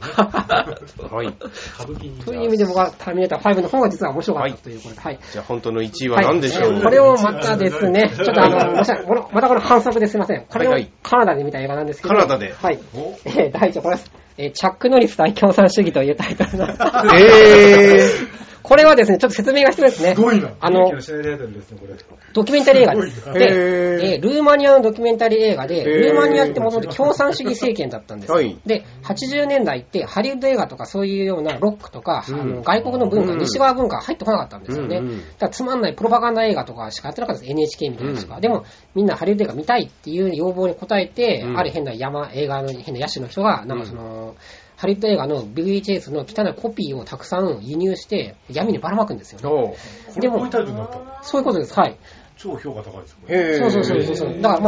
[SPEAKER 3] という意味で僕はターミネーターファイブの方が実は面白かったということで、はい。
[SPEAKER 1] じゃあ本当のいちいは何でしょう？
[SPEAKER 3] これをまたですね、ちょっとあの、またこの反則ですいません。これをカナダで見た映画なんですけど、
[SPEAKER 1] カナダで。
[SPEAKER 3] はい。えー、第一これです。えー、チャック・ノリス対共産主義というタイトルの。
[SPEAKER 1] えー。
[SPEAKER 3] これはですね、ちょっと説明が必要ですね。
[SPEAKER 5] すごいな。
[SPEAKER 3] あの、ドキュメンタリー映画です。で、えー、ルーマニアのドキュメンタリー映画で、ルーマニアってもともと共産主義政権だったんです。はい、で、はちじゅうねんだいってハリウッド映画とかそういうようなロックとか、うん、あの外国の文化、うん、西側文化が入ってこなかったんですよね。うんうん、だからつまんないプロパガンダ映画とかしかやってなかったです。エヌエイチケー みたいなのしか。うん、でも、みんなハリウッド映画見たいっていう要望に応えて、うん、ある変な山、映画の変な野手の人が、なんかその、うんハリウッド映画の ビーエイチエス の汚いコピーをたくさん輸入して闇にばらまくんですよね。
[SPEAKER 5] でもこういうタイトルになったの？
[SPEAKER 3] そういうことです。はい。
[SPEAKER 5] 超評価高いです
[SPEAKER 3] ね。そうそうそうそう。だからまあ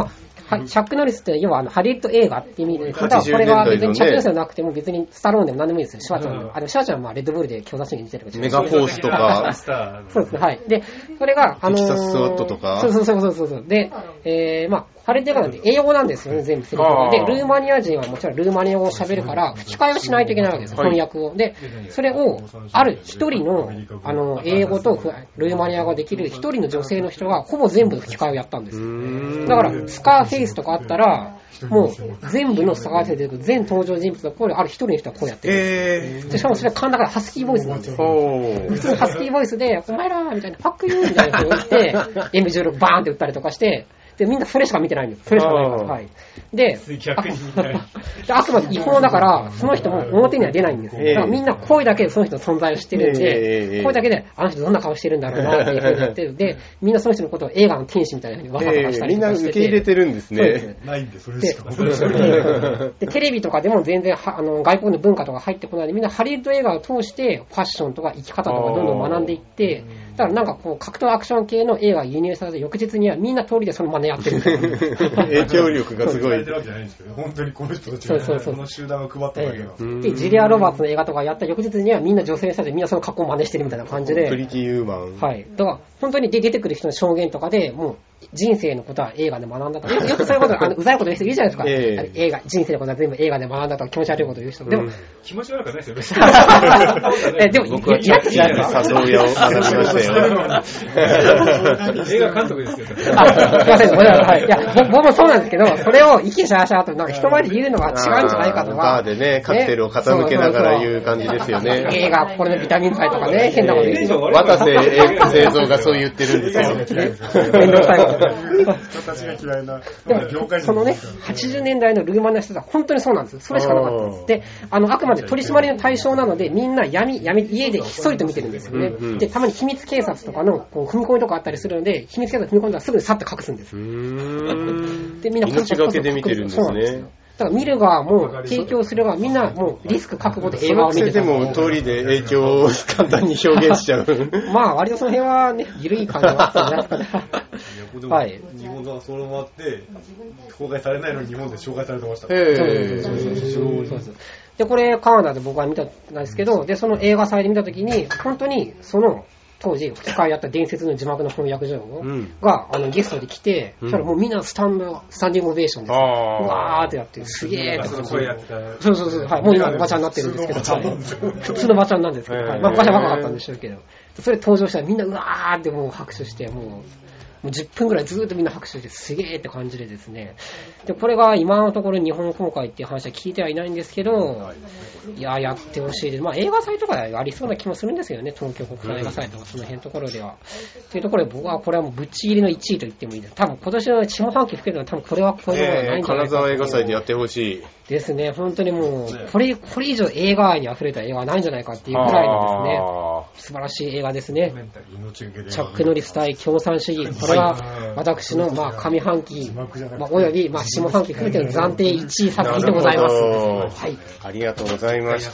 [SPEAKER 3] はい、チャック・ノリスって要はあのハリウッド映画って意味で、ただこれが別にチャック・ノリスじゃなくても別にスタローンでも何でもいいですよ。シュワちゃんの。あのシュワちゃんはまあレッドブルで強打主義に出てるけど。
[SPEAKER 1] メガフォースとか。
[SPEAKER 3] そうですね、はい。で、それが、あのー、
[SPEAKER 1] テキサス・スワットとか。
[SPEAKER 3] そうそうそうそうそう。で、えー、まあ、ハリウッド映画なんで英語なんですよね、全部セリフが。で、ルーマニア人はもちろんルーマニア語を喋るから、吹き替えをしないといけないわけですよ、翻訳を。で、それを、ある一人の、あの、英語とルーマニア語ができる一人の女性の人が、ほぼ全部吹き替えをやったんですよ。だから、スカーフェイスとかあったら、もう全部のスカーフェイスで全登場人物の声である一人の人がこうやってる。えー、しかもそれは甲高いハスキーボイスなんですよ。普通のハスキーボイスで、お前らみたいな、パックユーみたいなことを言って、エムじゅうろく バーンって打ったりとかして、で、みんなそれしか見てないんです。それしかないから。はい。で、あくまで違法だから、その人も表には出ないんですよ。だからみんな声だけでその人の存在を知ってるんで、声だけで、あの人どんな顔してるんだろうなっていうふうに言ってるんで、みんなその人のことを映画の天使みたいなふうにわざわざしたりとかしてて。
[SPEAKER 1] みんな受け入れてるんですね。
[SPEAKER 5] ないんで、それしか。
[SPEAKER 3] で、テレビとかでも全然あの外国の文化とか入ってこないで、みんなハリウッド映画を通してファッションとか生き方とかどんどん学んでいって、だからなんかこう格闘アクション系の映画が輸入されて翌日にはみんな通りでその真似やってるみたいな。
[SPEAKER 1] 影響力がすごい。
[SPEAKER 5] 本当にこの人たちがこの集団を配っただけな。
[SPEAKER 3] で、ジュリア・ロバーツの映画とかやった翌日にはみんな女性さんでみんなその格好を真似してるみたいな感じで。
[SPEAKER 1] プリティ・ウーマン。
[SPEAKER 3] はい。だから本当に出てくる人の証言とかでもう人生のことは映画で学んだとか、よくそういうこと、あのうざいこと言う人いるじゃないですか。えー、映画、人生のことは全部映画で学んだとか気持ち悪いこと言う人。でも、うん、
[SPEAKER 4] 気持ち悪くないですよね。
[SPEAKER 3] え、でも、
[SPEAKER 1] 僕はちょっと里親を学びましたよ。
[SPEAKER 4] 映画監督ですよ。
[SPEAKER 3] あ、すいません、ごめんなさい。いや、僕もそうなんですけど、それを息シャーシャーとなんか人前で言うのが違うんじゃないかとか。
[SPEAKER 1] バーでね、カクテルを傾けながら言う感じですよね。
[SPEAKER 3] 映画、これのビタミン剤とかね、変なこと言う人。
[SPEAKER 1] 渡瀬製造がそう言ってるんですよ。
[SPEAKER 3] めんどくさいこと。
[SPEAKER 5] 私が嫌いな業界人。
[SPEAKER 3] そのね、はちじゅうねんだいのルーマニアの人は本当にそうなんです。それしかなかったんです。で、あの、あくまで取り締まりの対象なので、みんな闇、闇、家でひっそりと見てるんですよね。うんうん、で、たまに秘密警察とかのこう踏み込みとかあったりするので、秘密警察踏み込んだらすぐにさって隠すんです。う
[SPEAKER 1] ーんで、みんな命がけで見てるんですね。
[SPEAKER 3] だから見る側も提供する側みんなもうリスク覚悟で映画を見てた。
[SPEAKER 1] そのくせでも通りで影響を簡単に表現しちゃう。
[SPEAKER 3] まあ割とその辺はね、緩い感じがあったんじゃないですかね。
[SPEAKER 5] はい。日本のそれもあって、公開されないのに日本で紹介されてました。
[SPEAKER 3] へー。そうそうそうそうそう。で、これカナダで僕は見たんですけど、で、その映画祭で見たときに、本当にその、当時、吹き替えやった伝説の字幕の翻訳上が、うん、あのゲストで来て、うん、そしたらもうみんなスタンド、スタンディングオベーションですよ。うわーってやって、すげーって感じで。そうそうそう、はい、もう今おばちゃんになってるんですけど、普通のおばちゃんなんですけど、はい、まあ昔は若かったんでしょうけど、それ登場したらみんなうわーってもう拍手して、もう、もうじゅっぷんぐらいずーっとみんな拍手してすげーって感じでですね。で、これが今のところ日本公開っていう話は聞いてはいないんですけど、いや、やってほしいです。まあ映画祭とかでありそうな気もするんですよね。東京国際映画祭とかその辺のところでは。というところで僕はこれはもうぶっちぎりのいちいと言ってもいいです。多分今年の下半期吹けるのは多分これはこういうのがないんじゃないかな。
[SPEAKER 1] 金沢映画祭でやってほしい。
[SPEAKER 3] ですね。本当にもう、これ、これ以上映画愛に溢れた映画はないんじゃないかっていうぐらいのですね、素晴らしい映画ですね。チャック・ノリス対共産主義。これは私のまあ上半期、まあ、およびまあ下半期含めての暫定いちい作品でございます。はい。
[SPEAKER 1] ありがとうございました。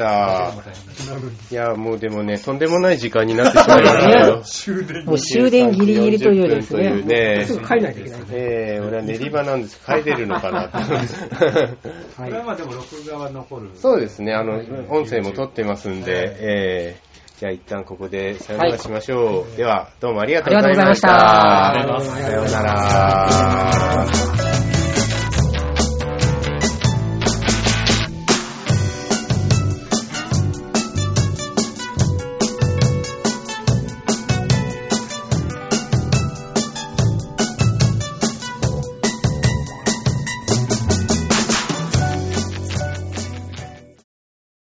[SPEAKER 1] いや、もうでもね、とんでもない時間になってしまいましたよ。
[SPEAKER 3] もう終電ギリギリというですね。ねすぐ帰らないといけない。
[SPEAKER 1] ええー、俺は練り場なんです。帰れるのかなと。
[SPEAKER 4] はい。まあでも録画は残る。
[SPEAKER 1] そうですね。あの音声も撮ってますんで、えー、じゃあ一旦ここでさよならしましょう。はい、ではどうもありがとうございました。
[SPEAKER 3] ありがとうございました。
[SPEAKER 1] さようなら。